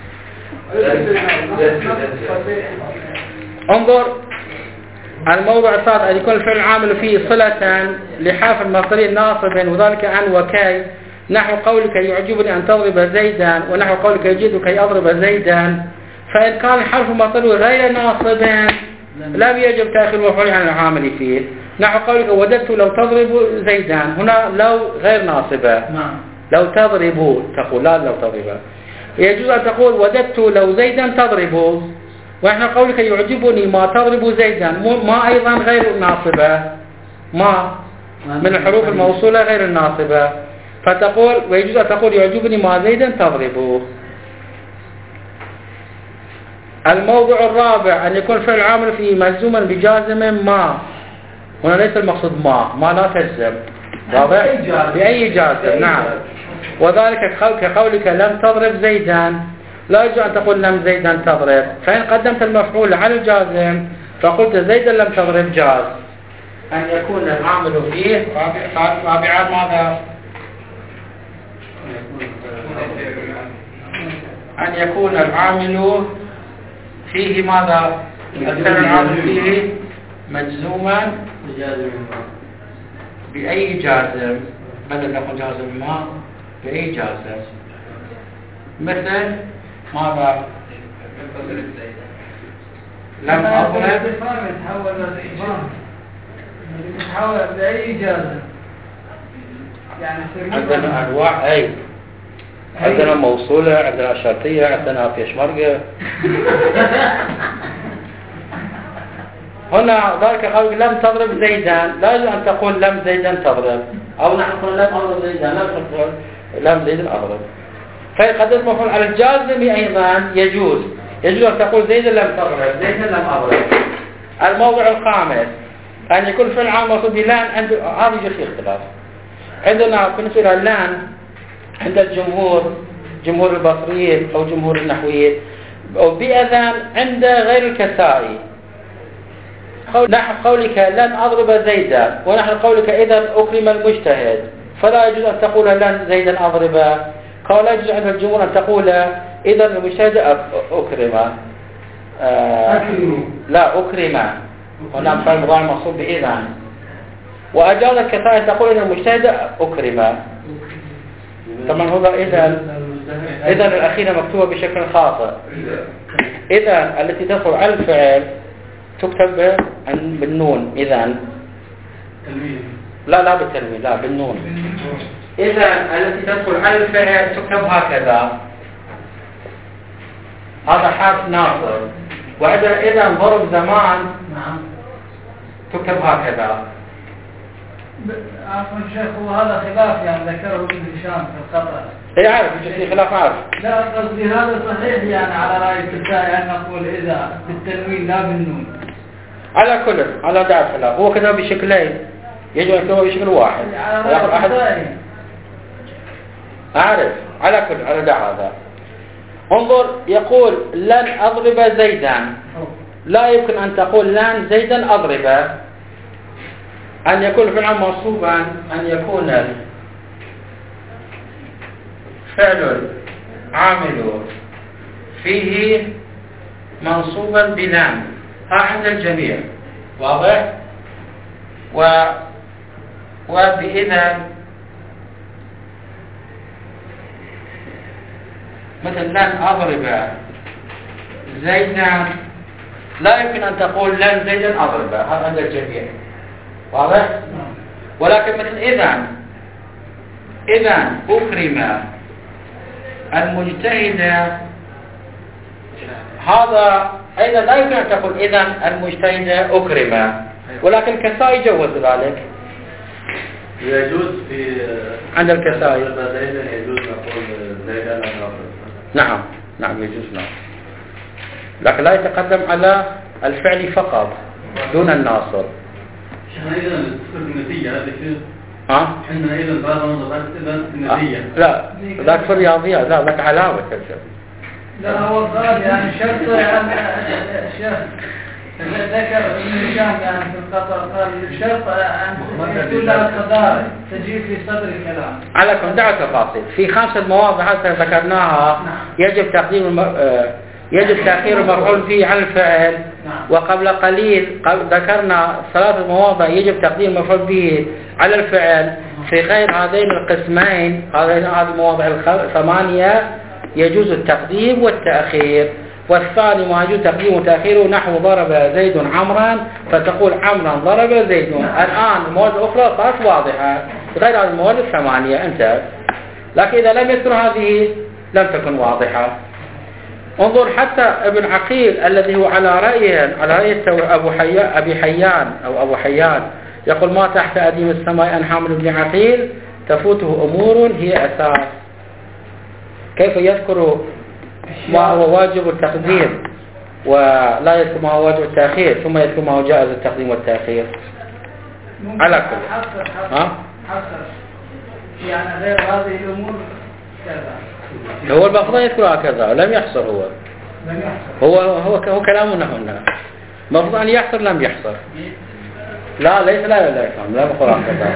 انظر الموضوع الثالث أن يكون الفعل العامل فيه صلة لحرف المصدري ناصب، وذلك عن وكي، نحو قولك يعجبني أن تضرب زيدا، ونحو قولك يجد كي أضرب زيدا. فإن كان الحرف المصدري غير ناصب لم يجب تأخير المفعول عن العامل فيه، نحو قولك وددت لو تضرب زيدا، هنا لو غير ناصبة. لو تضرب تقول لا لو تضرب، يجوز أن تقول وددت لو زيدا تضرب، ونحن قولك يعجبني ما تضرب زيدا ما أيضا غير ناصبة، ما من الحروف الموصولة غير الناصبة، فتقول ويجوز أن تقول يعجبني ما زيدا تضرب. الموضوع الرابع أن يكون فعل عامل فيه مجزوما بجازم ما، هنا ليس المقصود ما ما لا تجزم، واضح؟ بأي جازم. نعم، وذلك كقولك لم تضرب زيدا، لا يجوز أن تقول لم زيدا تضرب، فإن قدمت المفعول على الجازم فقلت زيدا لم تضرب جاز. أن يكون العامل فيه رابعا ماذا؟ أن يكون العامل فيه ماذا؟ الفعل العامل فيه مجزوما بأي جازم، بدل نقول جازم ما بأي جازم، مثل ماذا؟ لم أضرب تحول بأي جازم، يعني عندنا أنواع أي، عندنا موصولة، عندنا شرطية، عندنا بيشمرقة. هنا ذلك قول لم تضرب زيدا، لا يجوز أن تقول لم زيدا تضرب، أو نحن نقول لم أضرب زيدا، لا تقول لم زيدا أضرب. فقد المفعول على الجازم أيضا يجوز، يجوز أن تقول زيدا لم تضرب، زيدا لم أضرب. الموضوع الخامس أن يكون فعل عام مقصود بلان، عند هذا يجي في اختلاف. عندنا بالنسبة للان عند الجمهور، جمهور البصريين أو جمهور النحويين، وبأذان عند غير الكسائي، نحو قولك لن أضرب زيدا، ونحن قولك إذا أكرم المجتهد، فلا يجوز أن تقول لن زيدا أضرب. قال لا يجوز عند الجمهور أن تقول إذا المجتهد أكرم. آه لا أكرم، هنا فعل مضارع مقصود بإذا. وأجاز الكسائي تقول إذا المجتهد أكرم. طبعا هذا إذا إذا الأخيرة مكتوبة بشكل خاطئ. إذا التي تدخل على الفعل تكتب بالنون، إذا لا لا بالتنوين، لا بالنون. إذا التي تدخل على الفعل تكتب هكذا، هذا حرف ناصب. وإذا إذا ظرف زمان تكتب هكذا. عفوا شيخ، هو هذا خلاف يعني ذكره ابن هشام في القطع. اي عارف في خلاف عارف. لا قصدي هذا صحيح يعني على رأي الكسائي أن نقول إذا بالتنوين لا بالنون. على كل على داعي الخلاف، هو كتب بشكلين يجب أن يكتبه بشكل واحد. على رأي الكسائي. أعرف على كل على داعي هذا. انظر يقول لن أضرب زيدا، لا يمكن أن تقول لن زيدا أضرب، أن يكون الفعل منصوبا أن يكون الفعل عامل فيه منصوبا بلن، ها عند الجميع واضح؟ و وبإذن مثل لن أضرب زيدا، لا يمكن أن تقول لن زيدا أضرب، هذا عند الجميع واضح؟ ولكن مثل إذن إذن أكرم المجتهد، هذا أيضا لا يمكن أن تقول إذن المجتهد أكرم، ولكن الكسائي جوز ذلك. يجوز في عند الكسائي يجوز نقول زيدا أضرب. نعم نعم يجوز نعم، لكن لا يتقدم على الفعل فقط دون الناصر. احنا ايضا نذكر النتيجه هذا كثير. ها؟ احنا ايضا بعض النظرات ايضا النتيجه. لا ذاك في الرياضيات، لا ذاك علاوه كذا. لا هو قال يعني شرط يعني شيخ ذكر ابن هشام يعني في القطع قال شرط ان يكون لها تضارب تجي في صدر الكلام. على كل دعوة تفاصيل في خمسة مواضع حتى ذكرناها. يجب تقديم الم... يجب تأخير المفعول فيه عن الفعل. وقبل قليل ذكرنا ثلاثة مواضع يجب تقديم المفعول به على الفعل. في غير هذين القسمين هذين هذه المواضع الثمانية يجوز التقديم والتأخير. والثاني ما يجوز تقديم وتأخيره نحو ضرب زيد عمرا، فتقول عمرا ضرب زيد. الآن المواد الأخرى صارت واضحة غير هذه المواد الثمانية انتهت، لكن إذا لم يذكر هذه لم تكن واضحة. انظر حتى ابن عقيل الذي هو على رأيه على رأي أبو حيان أبي حيان أو أبو حيان يقول ما تحت أديم السماء أن حامل ابن عقيل تفوته أمور هي أساس. كيف يذكر ما هو واجب التقديم ولا يذكر ما هو واجب التأخير ثم يذكر ما هو جائز التقديم والتأخير؟ على كل حسب حسب حسب يعني غير هذه الأمور كذا. هو المفروض يذكر هكذا لم يحصر. هو لم يحصر. هو هو هو كلامنا هنا المفروض أن يحصر لم يحصر. لا ليس لا لا يفهم لا بقول هكذا.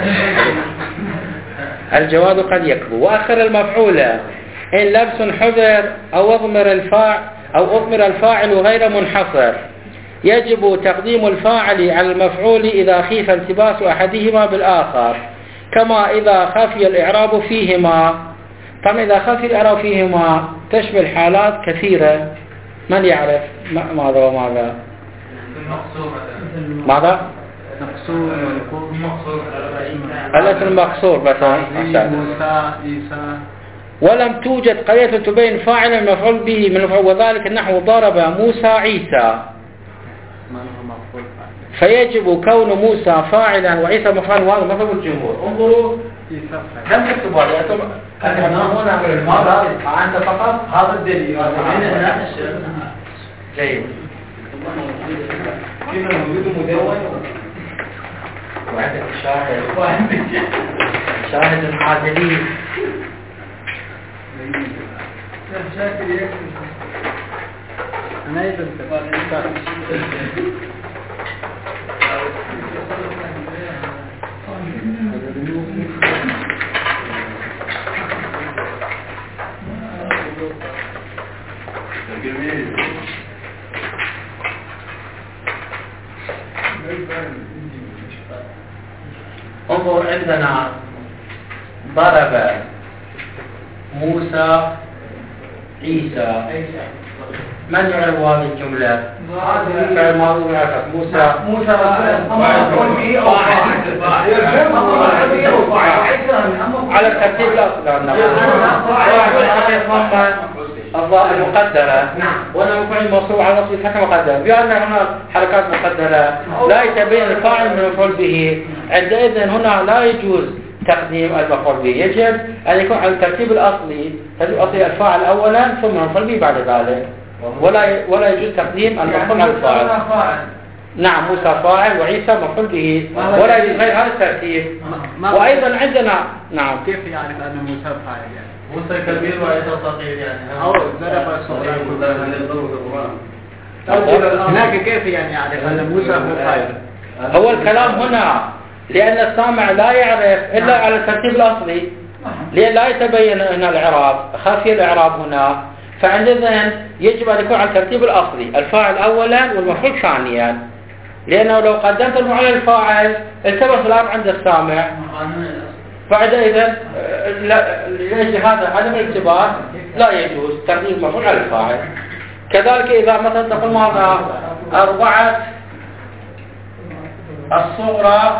الجواد قد يكفو. وآخر المفعول إن لبس حذر أو أضمر الفاعل أو أضمر الفاعل غير منحصر يجب تقديم الفاعل على المفعول إذا خيف التباس أحدهما بالآخر، كما إذا خفي الإعراب فيهما. طبعا إذا خفي الإعراب فيهما تشمل حالات كثيرة. من يعرف ماذا وماذا؟ ماذا؟ مقصور الاسم المقصور مثلا موسى عيسى. ولم توجد قرية تبين فاعلا المفعول به من المفعول، وذلك نحو ضرب موسى عيسى، فيجب كون موسى فاعلا وعيسى مفعولا، وهذا مذهب الجمهور. انظروا كم تكتبوا هذا انتم تفهمون ماذا عند فقط هذا الدليل جيد. كيف موجود مدون وعندك شاهد وعندك شاهد العادلين. أنا أيضا انظر عندنا ضرب موسى عيسى. من يعرف هذه الجملة؟ فعل ماضي يعرف موسى موسى على الترتيب لا الضاء المقدرة وأنا مفعول موصول على نصب الفتح مقدر بأن هنا حركات مقدرة لا يتبين الفاعل من المفعول به، عندئذ هنا لا يجوز تقديم المفعول به، يجب أن يكون على الترتيب الأصلي، الترتيب الأصلي الفاعل أولا ثم المفعول به بعد ذلك، ولا ولا يجوز تقديم المفعول على الفاعل. نعم موسى فاعل وعيسى مفعول به ولا يجوز غير هذا الترتيب. وأيضا عندنا نعم كيف يعرف أن موسى فاعل يعني؟ موسى كبير وعيسى صغير يعني أو ضرب الصغير هناك كيف يعني يعرف أن موسى هو فاعل؟ هو الكلام هنا لأن السامع لا يعرف إلا على الترتيب الأصلي، لأن لا يتبين هنا الإعراب، خفي الإعراب هنا، فعندئذ يجب أن يكون على الترتيب الأصلي الفاعل أولا والمفعول ثانيا، لأنه لو قدمت المفعول الفاعل التبس الأمر عند السامع، فعندئذ لأجل هذا عدم الالتباس لا يجوز تقديم المفعول على الفاعل. كذلك إذا مثلا تقول ماذا أربعة الصغرى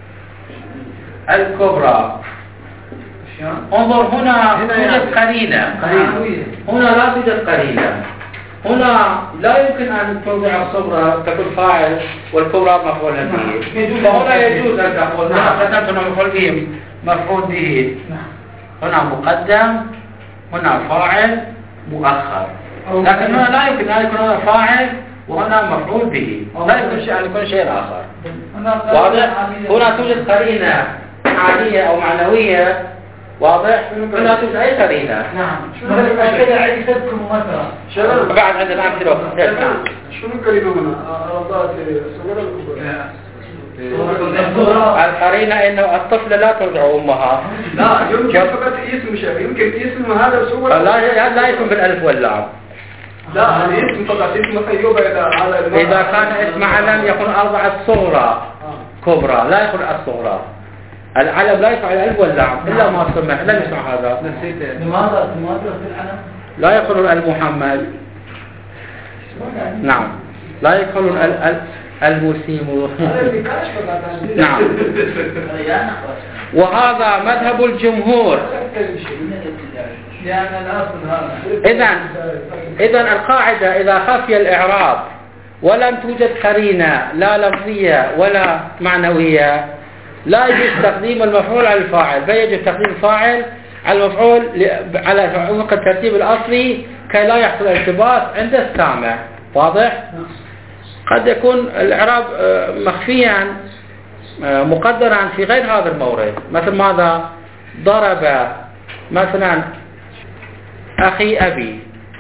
الكبرى، انظر هنا توجد قرينة، هنا لا توجد قرينة، هنا لا يمكن أن توضع الصغرى تكون فاعل والكبرى مفعول به، فهنا يجوز أن تقول هنا قدمت مفعول به مفعول به، هنا مقدم هنا فاعل مؤخر، لكن هنا لا يمكن أن يكون هنا فاعل وهنا مفعول به، لا يمكن شيء أن يكون شيء آخر. واضح؟ هنا توجد قرينة عادية أو معنوية، واضح؟ هنا توجد أي قرينة. نعم. شنو كده عيد سبكم مثلا؟ بعد عندنا أمثلة. شنو القرينة هنا؟ أرضات صغيرة الكبرى. القرينة إنه الطفل لا ترجع أمها. لا يمكن فقط اسم شيء، يمكن اسم هذا صورة. لا لا يكون بالألف واللام. لا هذا اسم فقط اسم أيوب على. إذا كان اسم علم يكون أربعة صغرى كبرى، لا يكون الصغرى. العلم لا يقع على الألف واللام إلا ما سمع، لا يسمع هذا. لماذا لماذا في العلم؟ لا يقولون المحمد. نعم لا يقولون المسيم. نعم. وهذا مذهب الجمهور. إذن إذن القاعدة إذا خفي الإعراب ولم توجد قرينة لا لفظية ولا معنوية لا يجوز تقديم المفعول على الفاعل، بل يجب تقديم الفاعل على المفعول على وفق الترتيب الأصلي كي لا يحصل التباس عند السامع. واضح؟ قد يكون الإعراب مخفيا مقدرا في غير هذا المورد، مثل ماذا؟ ضرب مثلا أخي أبي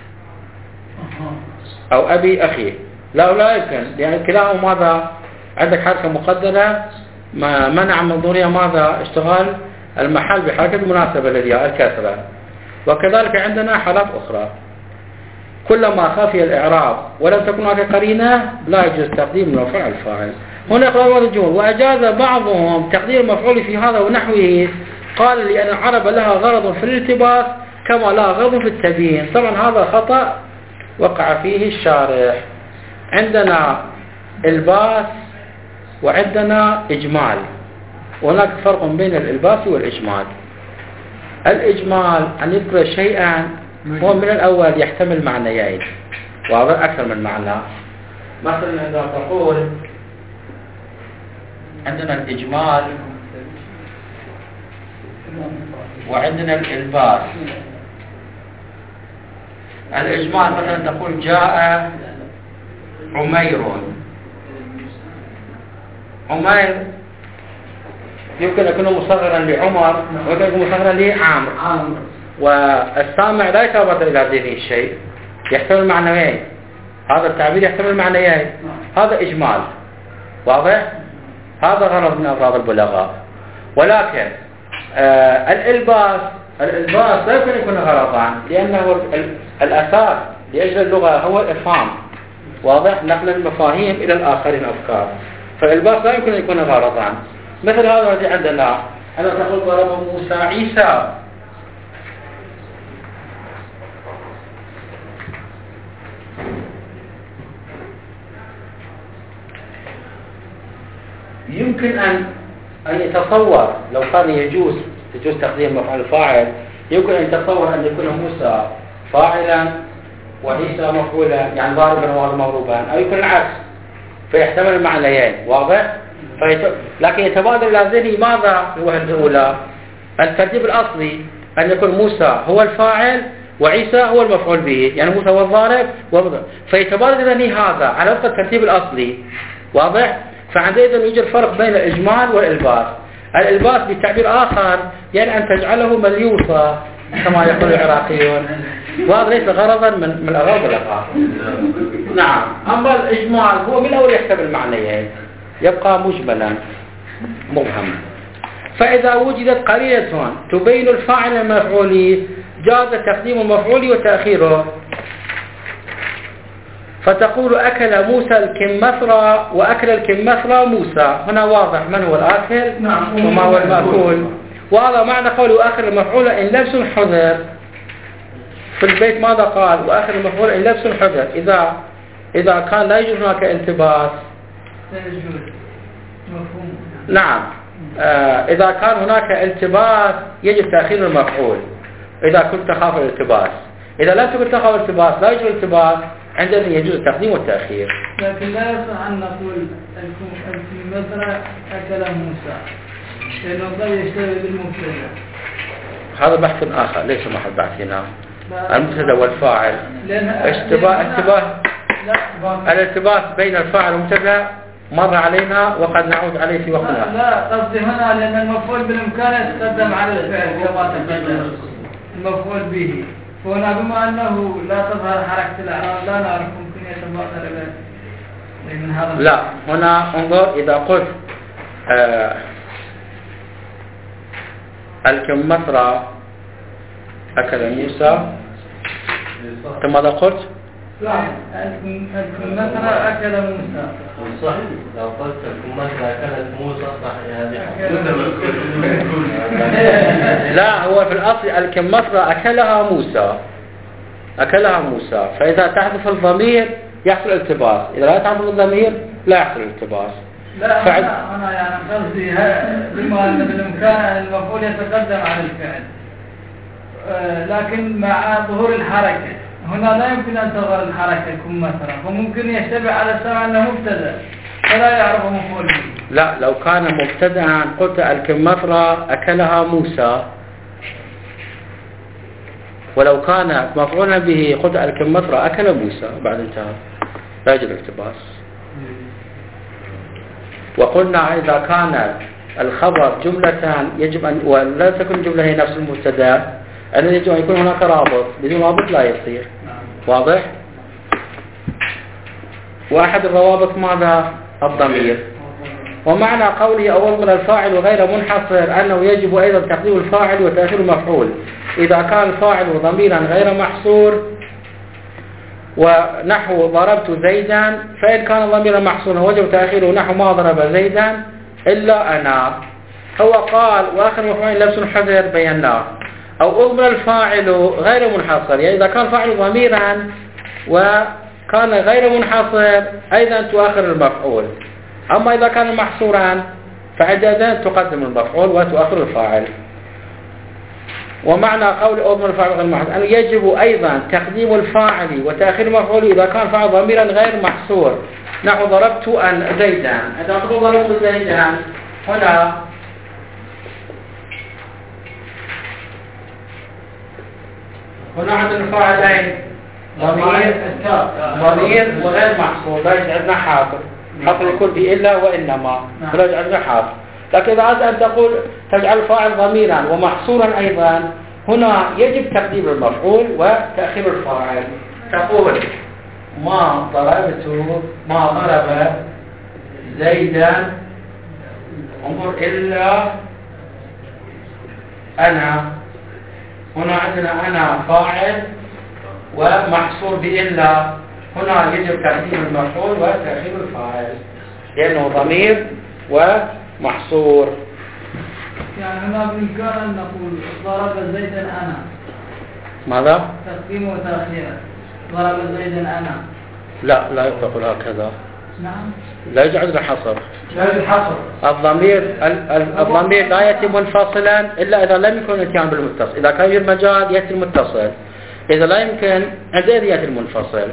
أو أبي أخي، لا لا يمكن، لأن كلاهما ماذا؟ عندك حركة مقدرة ما منع من ظهورها ماذا؟ اشتغال المحل بحركة المناسبة الذي هي الكسرة. وكذلك عندنا حالات أخرى كلما خفي الإعراب ولم تكن هناك قرينة لا يجوز تقديم المفعول على الفاعل. هنا قال الجمهور وأجاز بعضهم تقدير المفعول في هذا ونحوه، قال لأن العرب لها غرض في الالتباس كما لها غرض في التبيين. طبعا هذا خطأ وقع فيه الشارح. عندنا الباس وعندنا إجمال، وهناك فرق بين الإلباس والإجمال. الإجمال أن يذكر شيئا هو من الأول يحتمل معنيين واضح أكثر من معنى. مثلا عندما تقول عندنا الإجمال وعندنا الإلباس. الإجمال مثلا تقول جاء عمير، عمير يمكن يكون مصغرا لعمر ويمكن يكون مصغرا لعمر، والسامع لا يتابع إلى هذه الشيء، يحتمل معنيين، هذا التعبير يحتمل معنيين، هذا إجمال. واضح؟ هذا غرض من أغراض البلاغة. ولكن آه الإلباس الإلباس لا يمكن يكون غرضا، لأنه الأساس لأجل اللغة هو الإفهام. واضح؟ نقل المفاهيم إلى الآخرين أفكار، فالإلباس لا يمكن أن يكون غرضا. مثل هذا الذي عندنا أنا تقول ضرب موسى عيسى، يمكن أن أن يتصور لو كان يجوز يجوز تقديم مفعول الفاعل، يمكن أن يتصور أن يكون موسى فاعلا وعيسى مفعولا يعني ضاربا ومضروبا، أو يكون العكس فيحتمل المعنيين. واضح؟ فيت... لكن يتبادر إلى ذهني ماذا في الوهلة الأولى؟ الترتيب الأصلي أن يكون موسى هو الفاعل وعيسى هو المفعول به، يعني موسى هو الضارب ومضرب، فيتبادر إلى ذهني هذا على وفق الترتيب الأصلي. واضح؟ فعندئذ يوجد فرق بين الإجمال والإلباس. الإلباس بتعبير آخر يعني أن تجعله مليوثا كما يقول العراقيون، وهذا ليس غرضا من من الأغراض الأخرى. نعم. أما الإجمال هو من الأول يحتمل معنيين، يبقى مجملا مبهما. فإذا وجدت قرينة تبين الفاعل المفعول جاز تقديم المفعول وتأخيره، فتقول أكل موسى الكمثرى وأكل الكمثرى موسى. هنا واضح من هو الآكل وما هو المأكول، وهذا معنى قوله آخر المفعول إن لبس حذر. في البيت ماذا قال؟ وآخر المفعول إن لبس حذر. إذا إذا كان لا يوجد هناك التباس، نعم آه إذا كان هناك التباس يجب تأخير المفعول إذا كنت تخاف الالتباس. إذا لم تكن تخاف الالتباس لا يوجد التباس، عندئذ يجوز التقديم والتأخير. لكن لا يصح أن نقول مثلا أكل موسى لأنه قد يشتغل بالمبتدأ. هذا بحث آخر ليس محل بحثنا. المبتدأ والفاعل اشتباه اشتباه الالتباس بين الفاعل والمبتدأ مر علينا وقد نعود عليه في وقت آخر. لا قصدي هنا لأن المفعول بالإمكان يتقدم على الفعل كما تقدم المفعول به، فهنا بما أنه لا تظهر حركة الأعراب لا نعرف ممكن يتبادر من هذا. لا هنا انظر إذا قلت آه الكمثرى أكل موسى، ثم ماذا قلت؟ لا الكمثرى أكل موسى صح. لو قلت الكمثرى أكلت موسى صح هذه. لا هو في الأصل الكمثرى أكلها موسى أكلها موسى، فإذا تحذف الضمير يحصل التباس، إذا لا تحذف الضمير لا يحصل التباس. لا فعد... أنا, أنا يعني قصدي بما أن بالإمكان المفعول يتقدم على الفعل آه لكن مع ظهور الحركة هنا لا يمكن أن تظهر الحركة كمثرى، فممكن يشتبه على السمع أنه مبتدأ فلا يعرف مفعول به. لا لو كان مبتدأ قلت الكمثرى أكلها موسى، ولو كان مفعولا به قلت الكمثرى أكل موسى بعد انتهى لا يوجد التباس. وقلنا إذا كان الخبر جملة يجب أن ولا تكون جملة هي نفس المبتدأ أن يجب أن يكون هناك رابط، بدون رابط لا يصير. واضح؟ وأحد الروابط ماذا؟ الضمير. ومعنى قوله أول من الفاعل غير منحصر أنه يجب أيضا تقديم الفاعل وتأخير المفعول إذا كان الفاعل ضميرا غير محصور، ونحو ضربت زيدا، فإن كان ضميرا محصورا وجب تأخيره نحو ما ضرب زيدا إلا أنا. هو قال وآخر مفعول لبس حذر بيناه. أو أضمن الفاعل غير منحصر، يعني إذا كان فاعل ضميرا وكان غير منحصر أيضا تؤخر المفعول. أما إذا كان محصورا فعندئذ تقدم المفعول وتؤخر الفاعل. ومعنى قول أضمن الفاعل غير محصور أن يجب أيضا تقديم الفاعل وتأخير المفعول إذا كان فاعل ضميرا غير محصور. نحو ضربت أن زيدا، إذا تقول ضربت زيدا هنا هنا عندنا فاعلين ضمير ضمير وغير محصور، لا يجعلنا حاضر حصر يكون بإلا وإنما ولا يجعلنا حاضر. لكن إذا أردت أن تقول تجعل فاعل ضميرا ومحصورا أيضا هنا يجب تقديم المفعول وتأخير الفاعل. تقول ما ضربت ما ضرب زيدا انظر إلا أنا، هنا عندنا أنا فاعل ومحصور بإلا، هنا يجب تقديم المفعول وتأخير الفاعل لأنه ضمير ومحصور. يعني هنا بإمكان أن نقول ضرب زيدا أنا. ماذا؟ تقديم وتأخير. ضرب زيدا أنا. لا لا يقول هكذا. نعم. لا يجعل حصر. لا يجعل حصر. الضمير الضمير لا يأتي منفصلا إلا إذا لم يكن الاتيان بالمتصل. إذا كان يوجد مجال يأتي المتصل. إذا لا يمكن عندئذ يأتي المنفصل.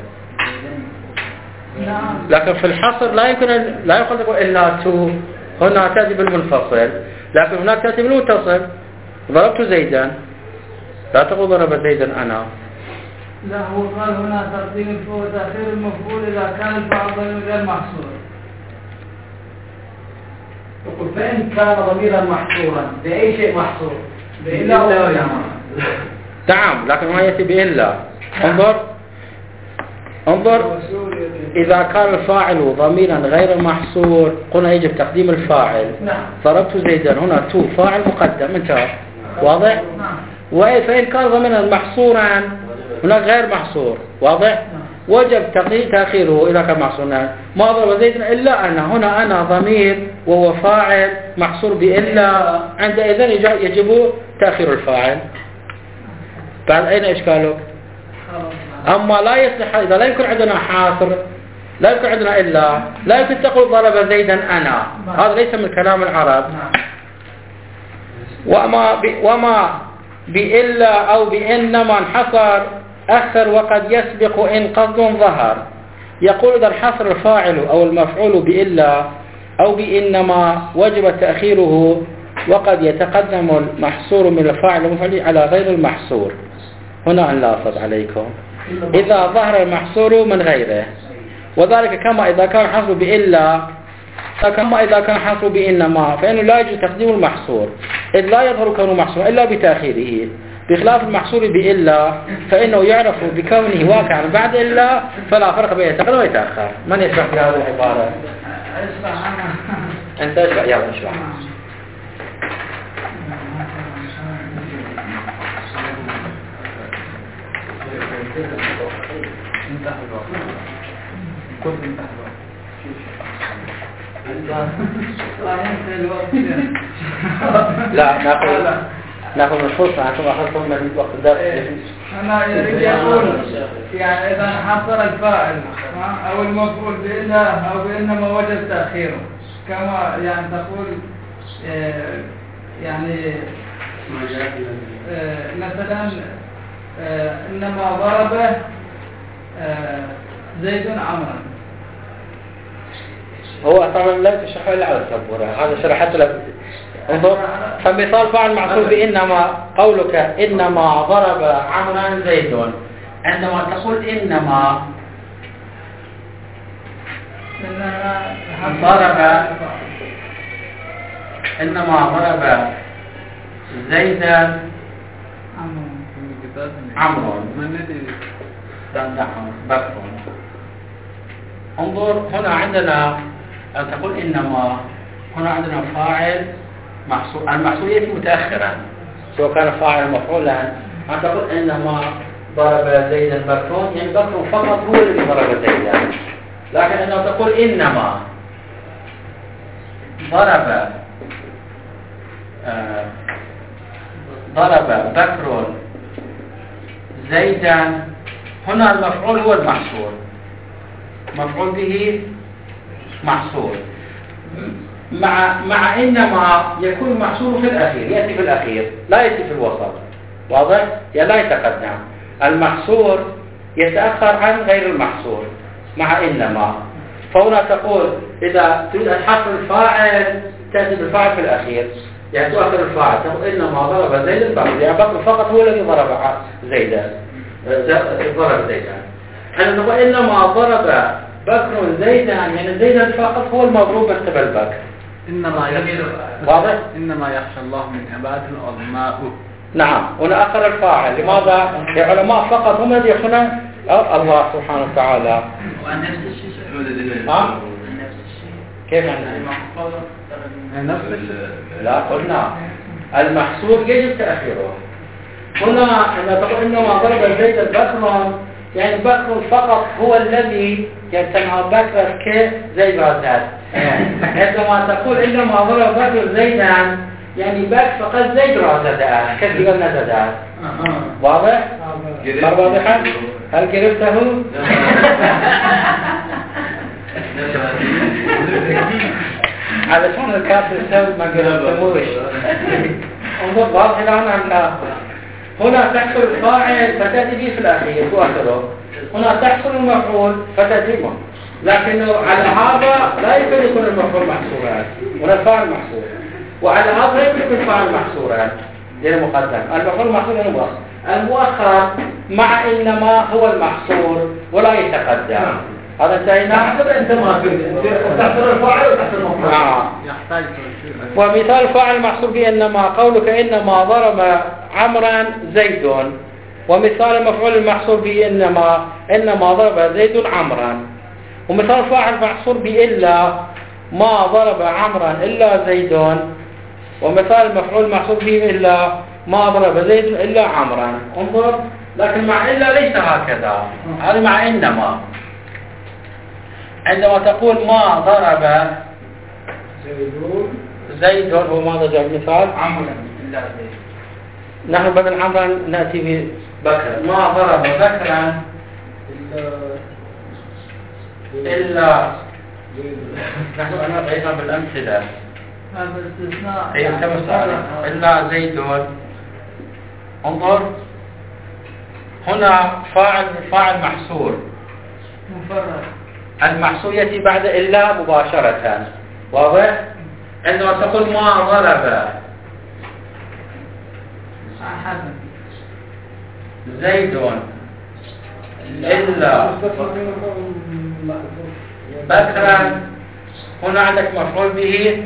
لكن في الحصر لا يمكن لا يقول إلا تو، هنا تأتي بالمنفصل، لكن هناك تأتي بالمتصل. ضربت زيدا، لا تقول ضرب زيدا أنا. لا، هو قال هنا تقديم وتأخير المفعول إذا كان الفاعل ضمير غير محصور. يقول فإن كان ضميرا محصورا بأي شيء محصور؟ بإلا أو بإنما. نعم، لكن ما يأتي بإلا. انظر انظر إذا كان الفاعل ضميرا غير محصور قلنا يجب تقديم الفاعل. ضربت زيدا، هنا تو فاعل مقدم انتهى. واضح؟ وفإن كان ضميرا محصورا هناك غير محصور. واضح؟ وجب تأخيره إذا كان محصورا. ما ضرب زيدا إلا أنا، هنا أنا ضمير وهو فاعل محصور بإلا، عندئذ يجب تأخير الفاعل. بعد أين إشكالك؟ أما لا يصلح إذا لا يمكن عندنا حاصر، لا يمكن عندنا إلا، لا يمكن تقول ضرب زيدا أنا، هذا ليس من كلام العرب. وما ب... وما بإلا أو بإنما انحصر أخر وقد يسبق إن قصد ظهر. يقول إذا انحصر الفاعل أو المفعول بإلا أو بإنما وجب تأخيره، وقد يتقدم المحصور من الفاعل المفعول على غير المحصور. هنا نلاحظ عليكم إذا ظهر المحصور من غيره، وذلك كما إذا كان حصر بإلا، كما إذا كان حصر بإنما، فإنه لا يجوز تقديم المحصور إذ لا يظهر كونه محصور إلا بتأخيره، بخلاف المحصور بإلا فإنه يعرف بكونه واقعا بعد إلا، فلا فرق بين يتقدم ويتأخر. من يشرح بهذه العبارة؟ أنت اشرح. يلا اشرح. لا ناخذ ناخذ الفرصة، أنتم أخذتم من وقت الدرس. أنا يريد يقول يعني إذا حصل الفاعل أو المفعول بإلا أو بإنما وجب تأخيره، كما يعني تقول يعني مثلا إنما ضرب زيد عمرا. هو طبعا لا تشرح إلا على السبورة، هذا شرحت لك. انظر، فمثال فاعل معصور بإنما، قولك إنما ضرب عمرا زيد، عندما تقول إنما ضرب إنما ضرب زيدا عمرو بكر. انظر هنا عندنا أن تقول إنما، هنا عندنا فاعل محصور، المحصور يأتي متأخرا سواء كان فاعل مفعولا. أن تقول إنما ضرب زيدا بكر، يعني بكر فقط هو الذي ضرب زيدا. لكن أنه تقول إنما ضرب آه ضرب بكر زيدا، هنا المفعول هو المحصور، مفعول به محصور. مع مع إنما يكون محصور في الأخير، يأتي في الأخير لا يأتي في الوسط. واضح؟ يعني لا يتقدم. المحصور يتأخر عن غير المحصور مع إنما. فهنا تقول إذا تريد أن تحصر الفاعل تأتي بالفاعل في الأخير، يعني تؤخر الفاعل. تقول إنما ضرب زيدا بكر، يعني بكر فقط هو الذي ضرب زيدا ضرب زيدا. أنا نقول إنما ضرب بكر زيدا، يعني زيدا فقط هو المضروب من قبل بكر. إنما يخشى واضح؟ إنما يخشى الله من عباده العظماء. نعم، هنا أخر الفاعل. لماذا؟ العلماء فقط هم الذين يخشون الله سبحانه وتعالى. ونفس الشيء. ها؟ كيف يعني؟ نفس الشيء. لا قلنا المحصور يجب تأخيره. هنا أن تقول إنما ضرب زيدا بكر، يعني بكر فقط هو الذي يتنهى بكر كزيد رازاد. عندما تقول إنما ضرب بكر زيدا، يعني بكر فقط زيد رازاد كيف قلنا زاد. واضح؟ واضحا؟ هل قربته؟ علشان الكافر يسوي ما قربتموش. انظر واضح الآن أم لا؟ هنا تحصل الفاعل فتأتي به في الأخير تؤخره، هنا تحصل المفعول فتأتيمه، لكنه على هذا لا يمكن يكون المفعول محصورا ولا الفاعل محصور، وعلى هذا لا يمكن يكون الفاعل محصورا للمقدم. المفعول محصور للمؤخر، المؤخر مع إنما هو المحصور ولا يتقدم. هذا انتهينا. حسب انت ما فهمت، انت تحصر الفاعل وتحصر المفعول. آه. ومثال فاعل محصور بإنما قولك إنما ضرب عمرا زيد، ومثال المفعول المحصور بإنما إنما ضرب زيد عمرا، ومثال فاعل محصور بإلا ما ضرب عمرا إلا زيد، ومثال المفعول محصور به إلا ما ضرب زيد إلا عمرا. انظر، لكن مع إلا ليس هكذا، هذا مع إنما. عندما تقول ما ضرب زيد، هو ماذا جاء المثال؟ عمرا إلا زيد. نحن بدل عمرا نأتي ببكر. ما ضرب بكرا إلا نحن أنا غيرنا بالأمثلة. هذا استثناء. أي إلا زيد. انظر، هنا فاعل فاعل محصور مفرد، المحصور يأتي بعد إلا مباشرة، واضح؟ عندما تقول ما ضرب زيد إلا بكرا، هنا عندك مفعول به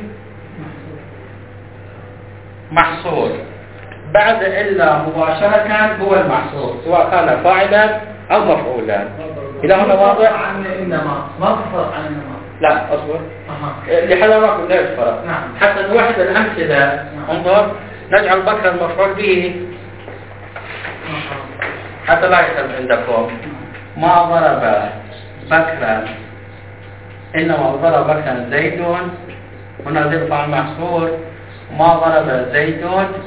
محصور، بعد إلا مباشرة هو المحصور سواء كان فاعلا أو مفعولا. إلى هنا واضح؟ عن إنما ما تفرق عن إنما. لا أصبر أها. لحضراتكم لا يفرق. نعم. حتى نوحد الأمثلة. انظر، نجعل بكرا المفعول به حتى لا يختلف عندكم. ما ضرب بكرا إنما ضرب بكرا زيد، هنا زيد فعل محصور، ما ضرب زيد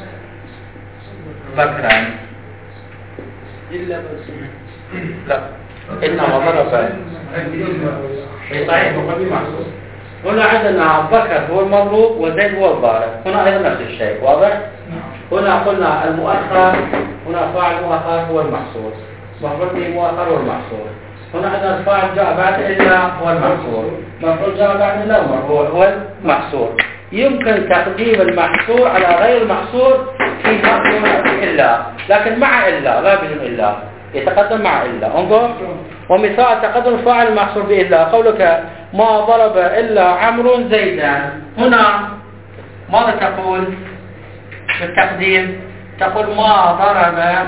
بكرا إلا بس. لا، إنما ضرب صحيح مفعول محصور. هنا عندنا بكر هو المضروب وزيد هو الضارب، هنا أيضا نفس الشيء، واضح؟ هنا قلنا المؤخر، هنا فاعل مؤخر هو المحصور، مفعول به مؤخر هو المحصور. هنا عندنا الفاعل جاء بعد إلا هو المحصور، مفعول جاء بعد إلا هو هو المحصور. يمكن تقديم المحصور على غير المحصور في محصور إلا، لكن مع إلا لا بدون إلا، يتقدم مع إلا. انظر، ومثال تقدم الفاعل المحصور بإلا قولك ما ضرب إلا عمرو زيدا، هنا ماذا تقول بالتقديم؟ تقول ما ضرب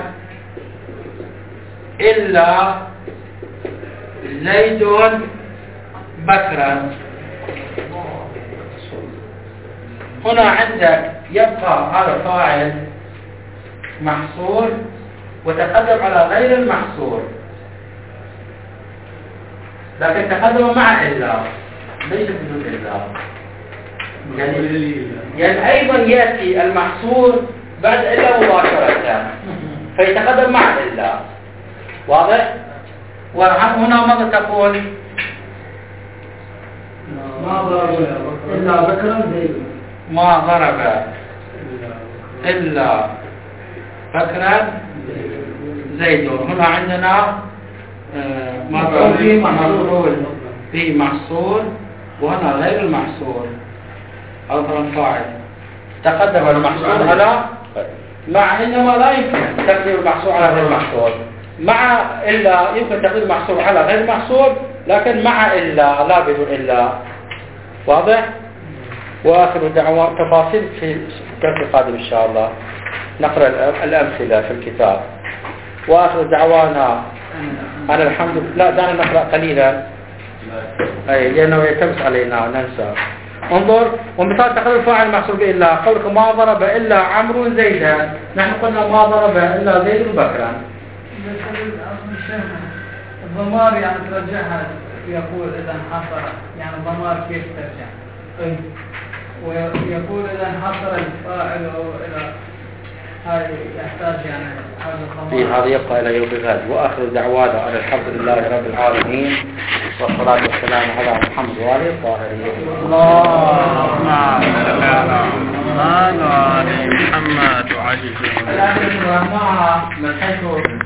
إلا زيد بكرا. هنا عندك يبقى هذا فاعل محصور وتقدم على غير المحصور، لكن تقدم مع إلا ليس بدون إلا. يعني, يعني أيضا يأتي المحصور بعد إلا مباشرة فيتقدم مع إلا، واضح؟ وهنا ماذا تقول؟ ما ضرب إلا بكرا زيد. ما ضرب إلا بكرا زيد. هنا عندنا مفعول به محصور وهنا غير المحصور، أيضا فاعل تقدم المحصور على مع إنما لا يمكن تقديم المحصور على غير المحصور، مع إلا يمكن تقديم المحصور على غير المحصور، لكن مع إلا لا بدون إلا، واضح؟ وآخر دعوة تفاصيل في الدرس القادم إن شاء الله نقرأ الأمثلة في الكتاب. وآخر دعوانا أنا الحمد لله. لا دعنا نقرأ قليلا أي لأنه يلتبس علينا ننسى. انظر، ومثال تقديم الفاعل محصور بإلا قولك ما ضرب إلا عمرو زيدا، نحن قلنا ما ضرب إلا زيد بكرا. الضمار يعني ترجعها، يقول إذا انحصر، يعني الضمار كيف ترجع؟ ويقول إذا انحصر الفاعل أو إلى هذا يحتاج يعني هذا الضمار. هذا يبقى إلى يوم الغد. وآخر دعوانا أن الحمد لله رب العالمين والصلاة والسلام على محمد وآله الطاهرين. اللهم صل على محمد وعلى الآخر فهمناها من حيث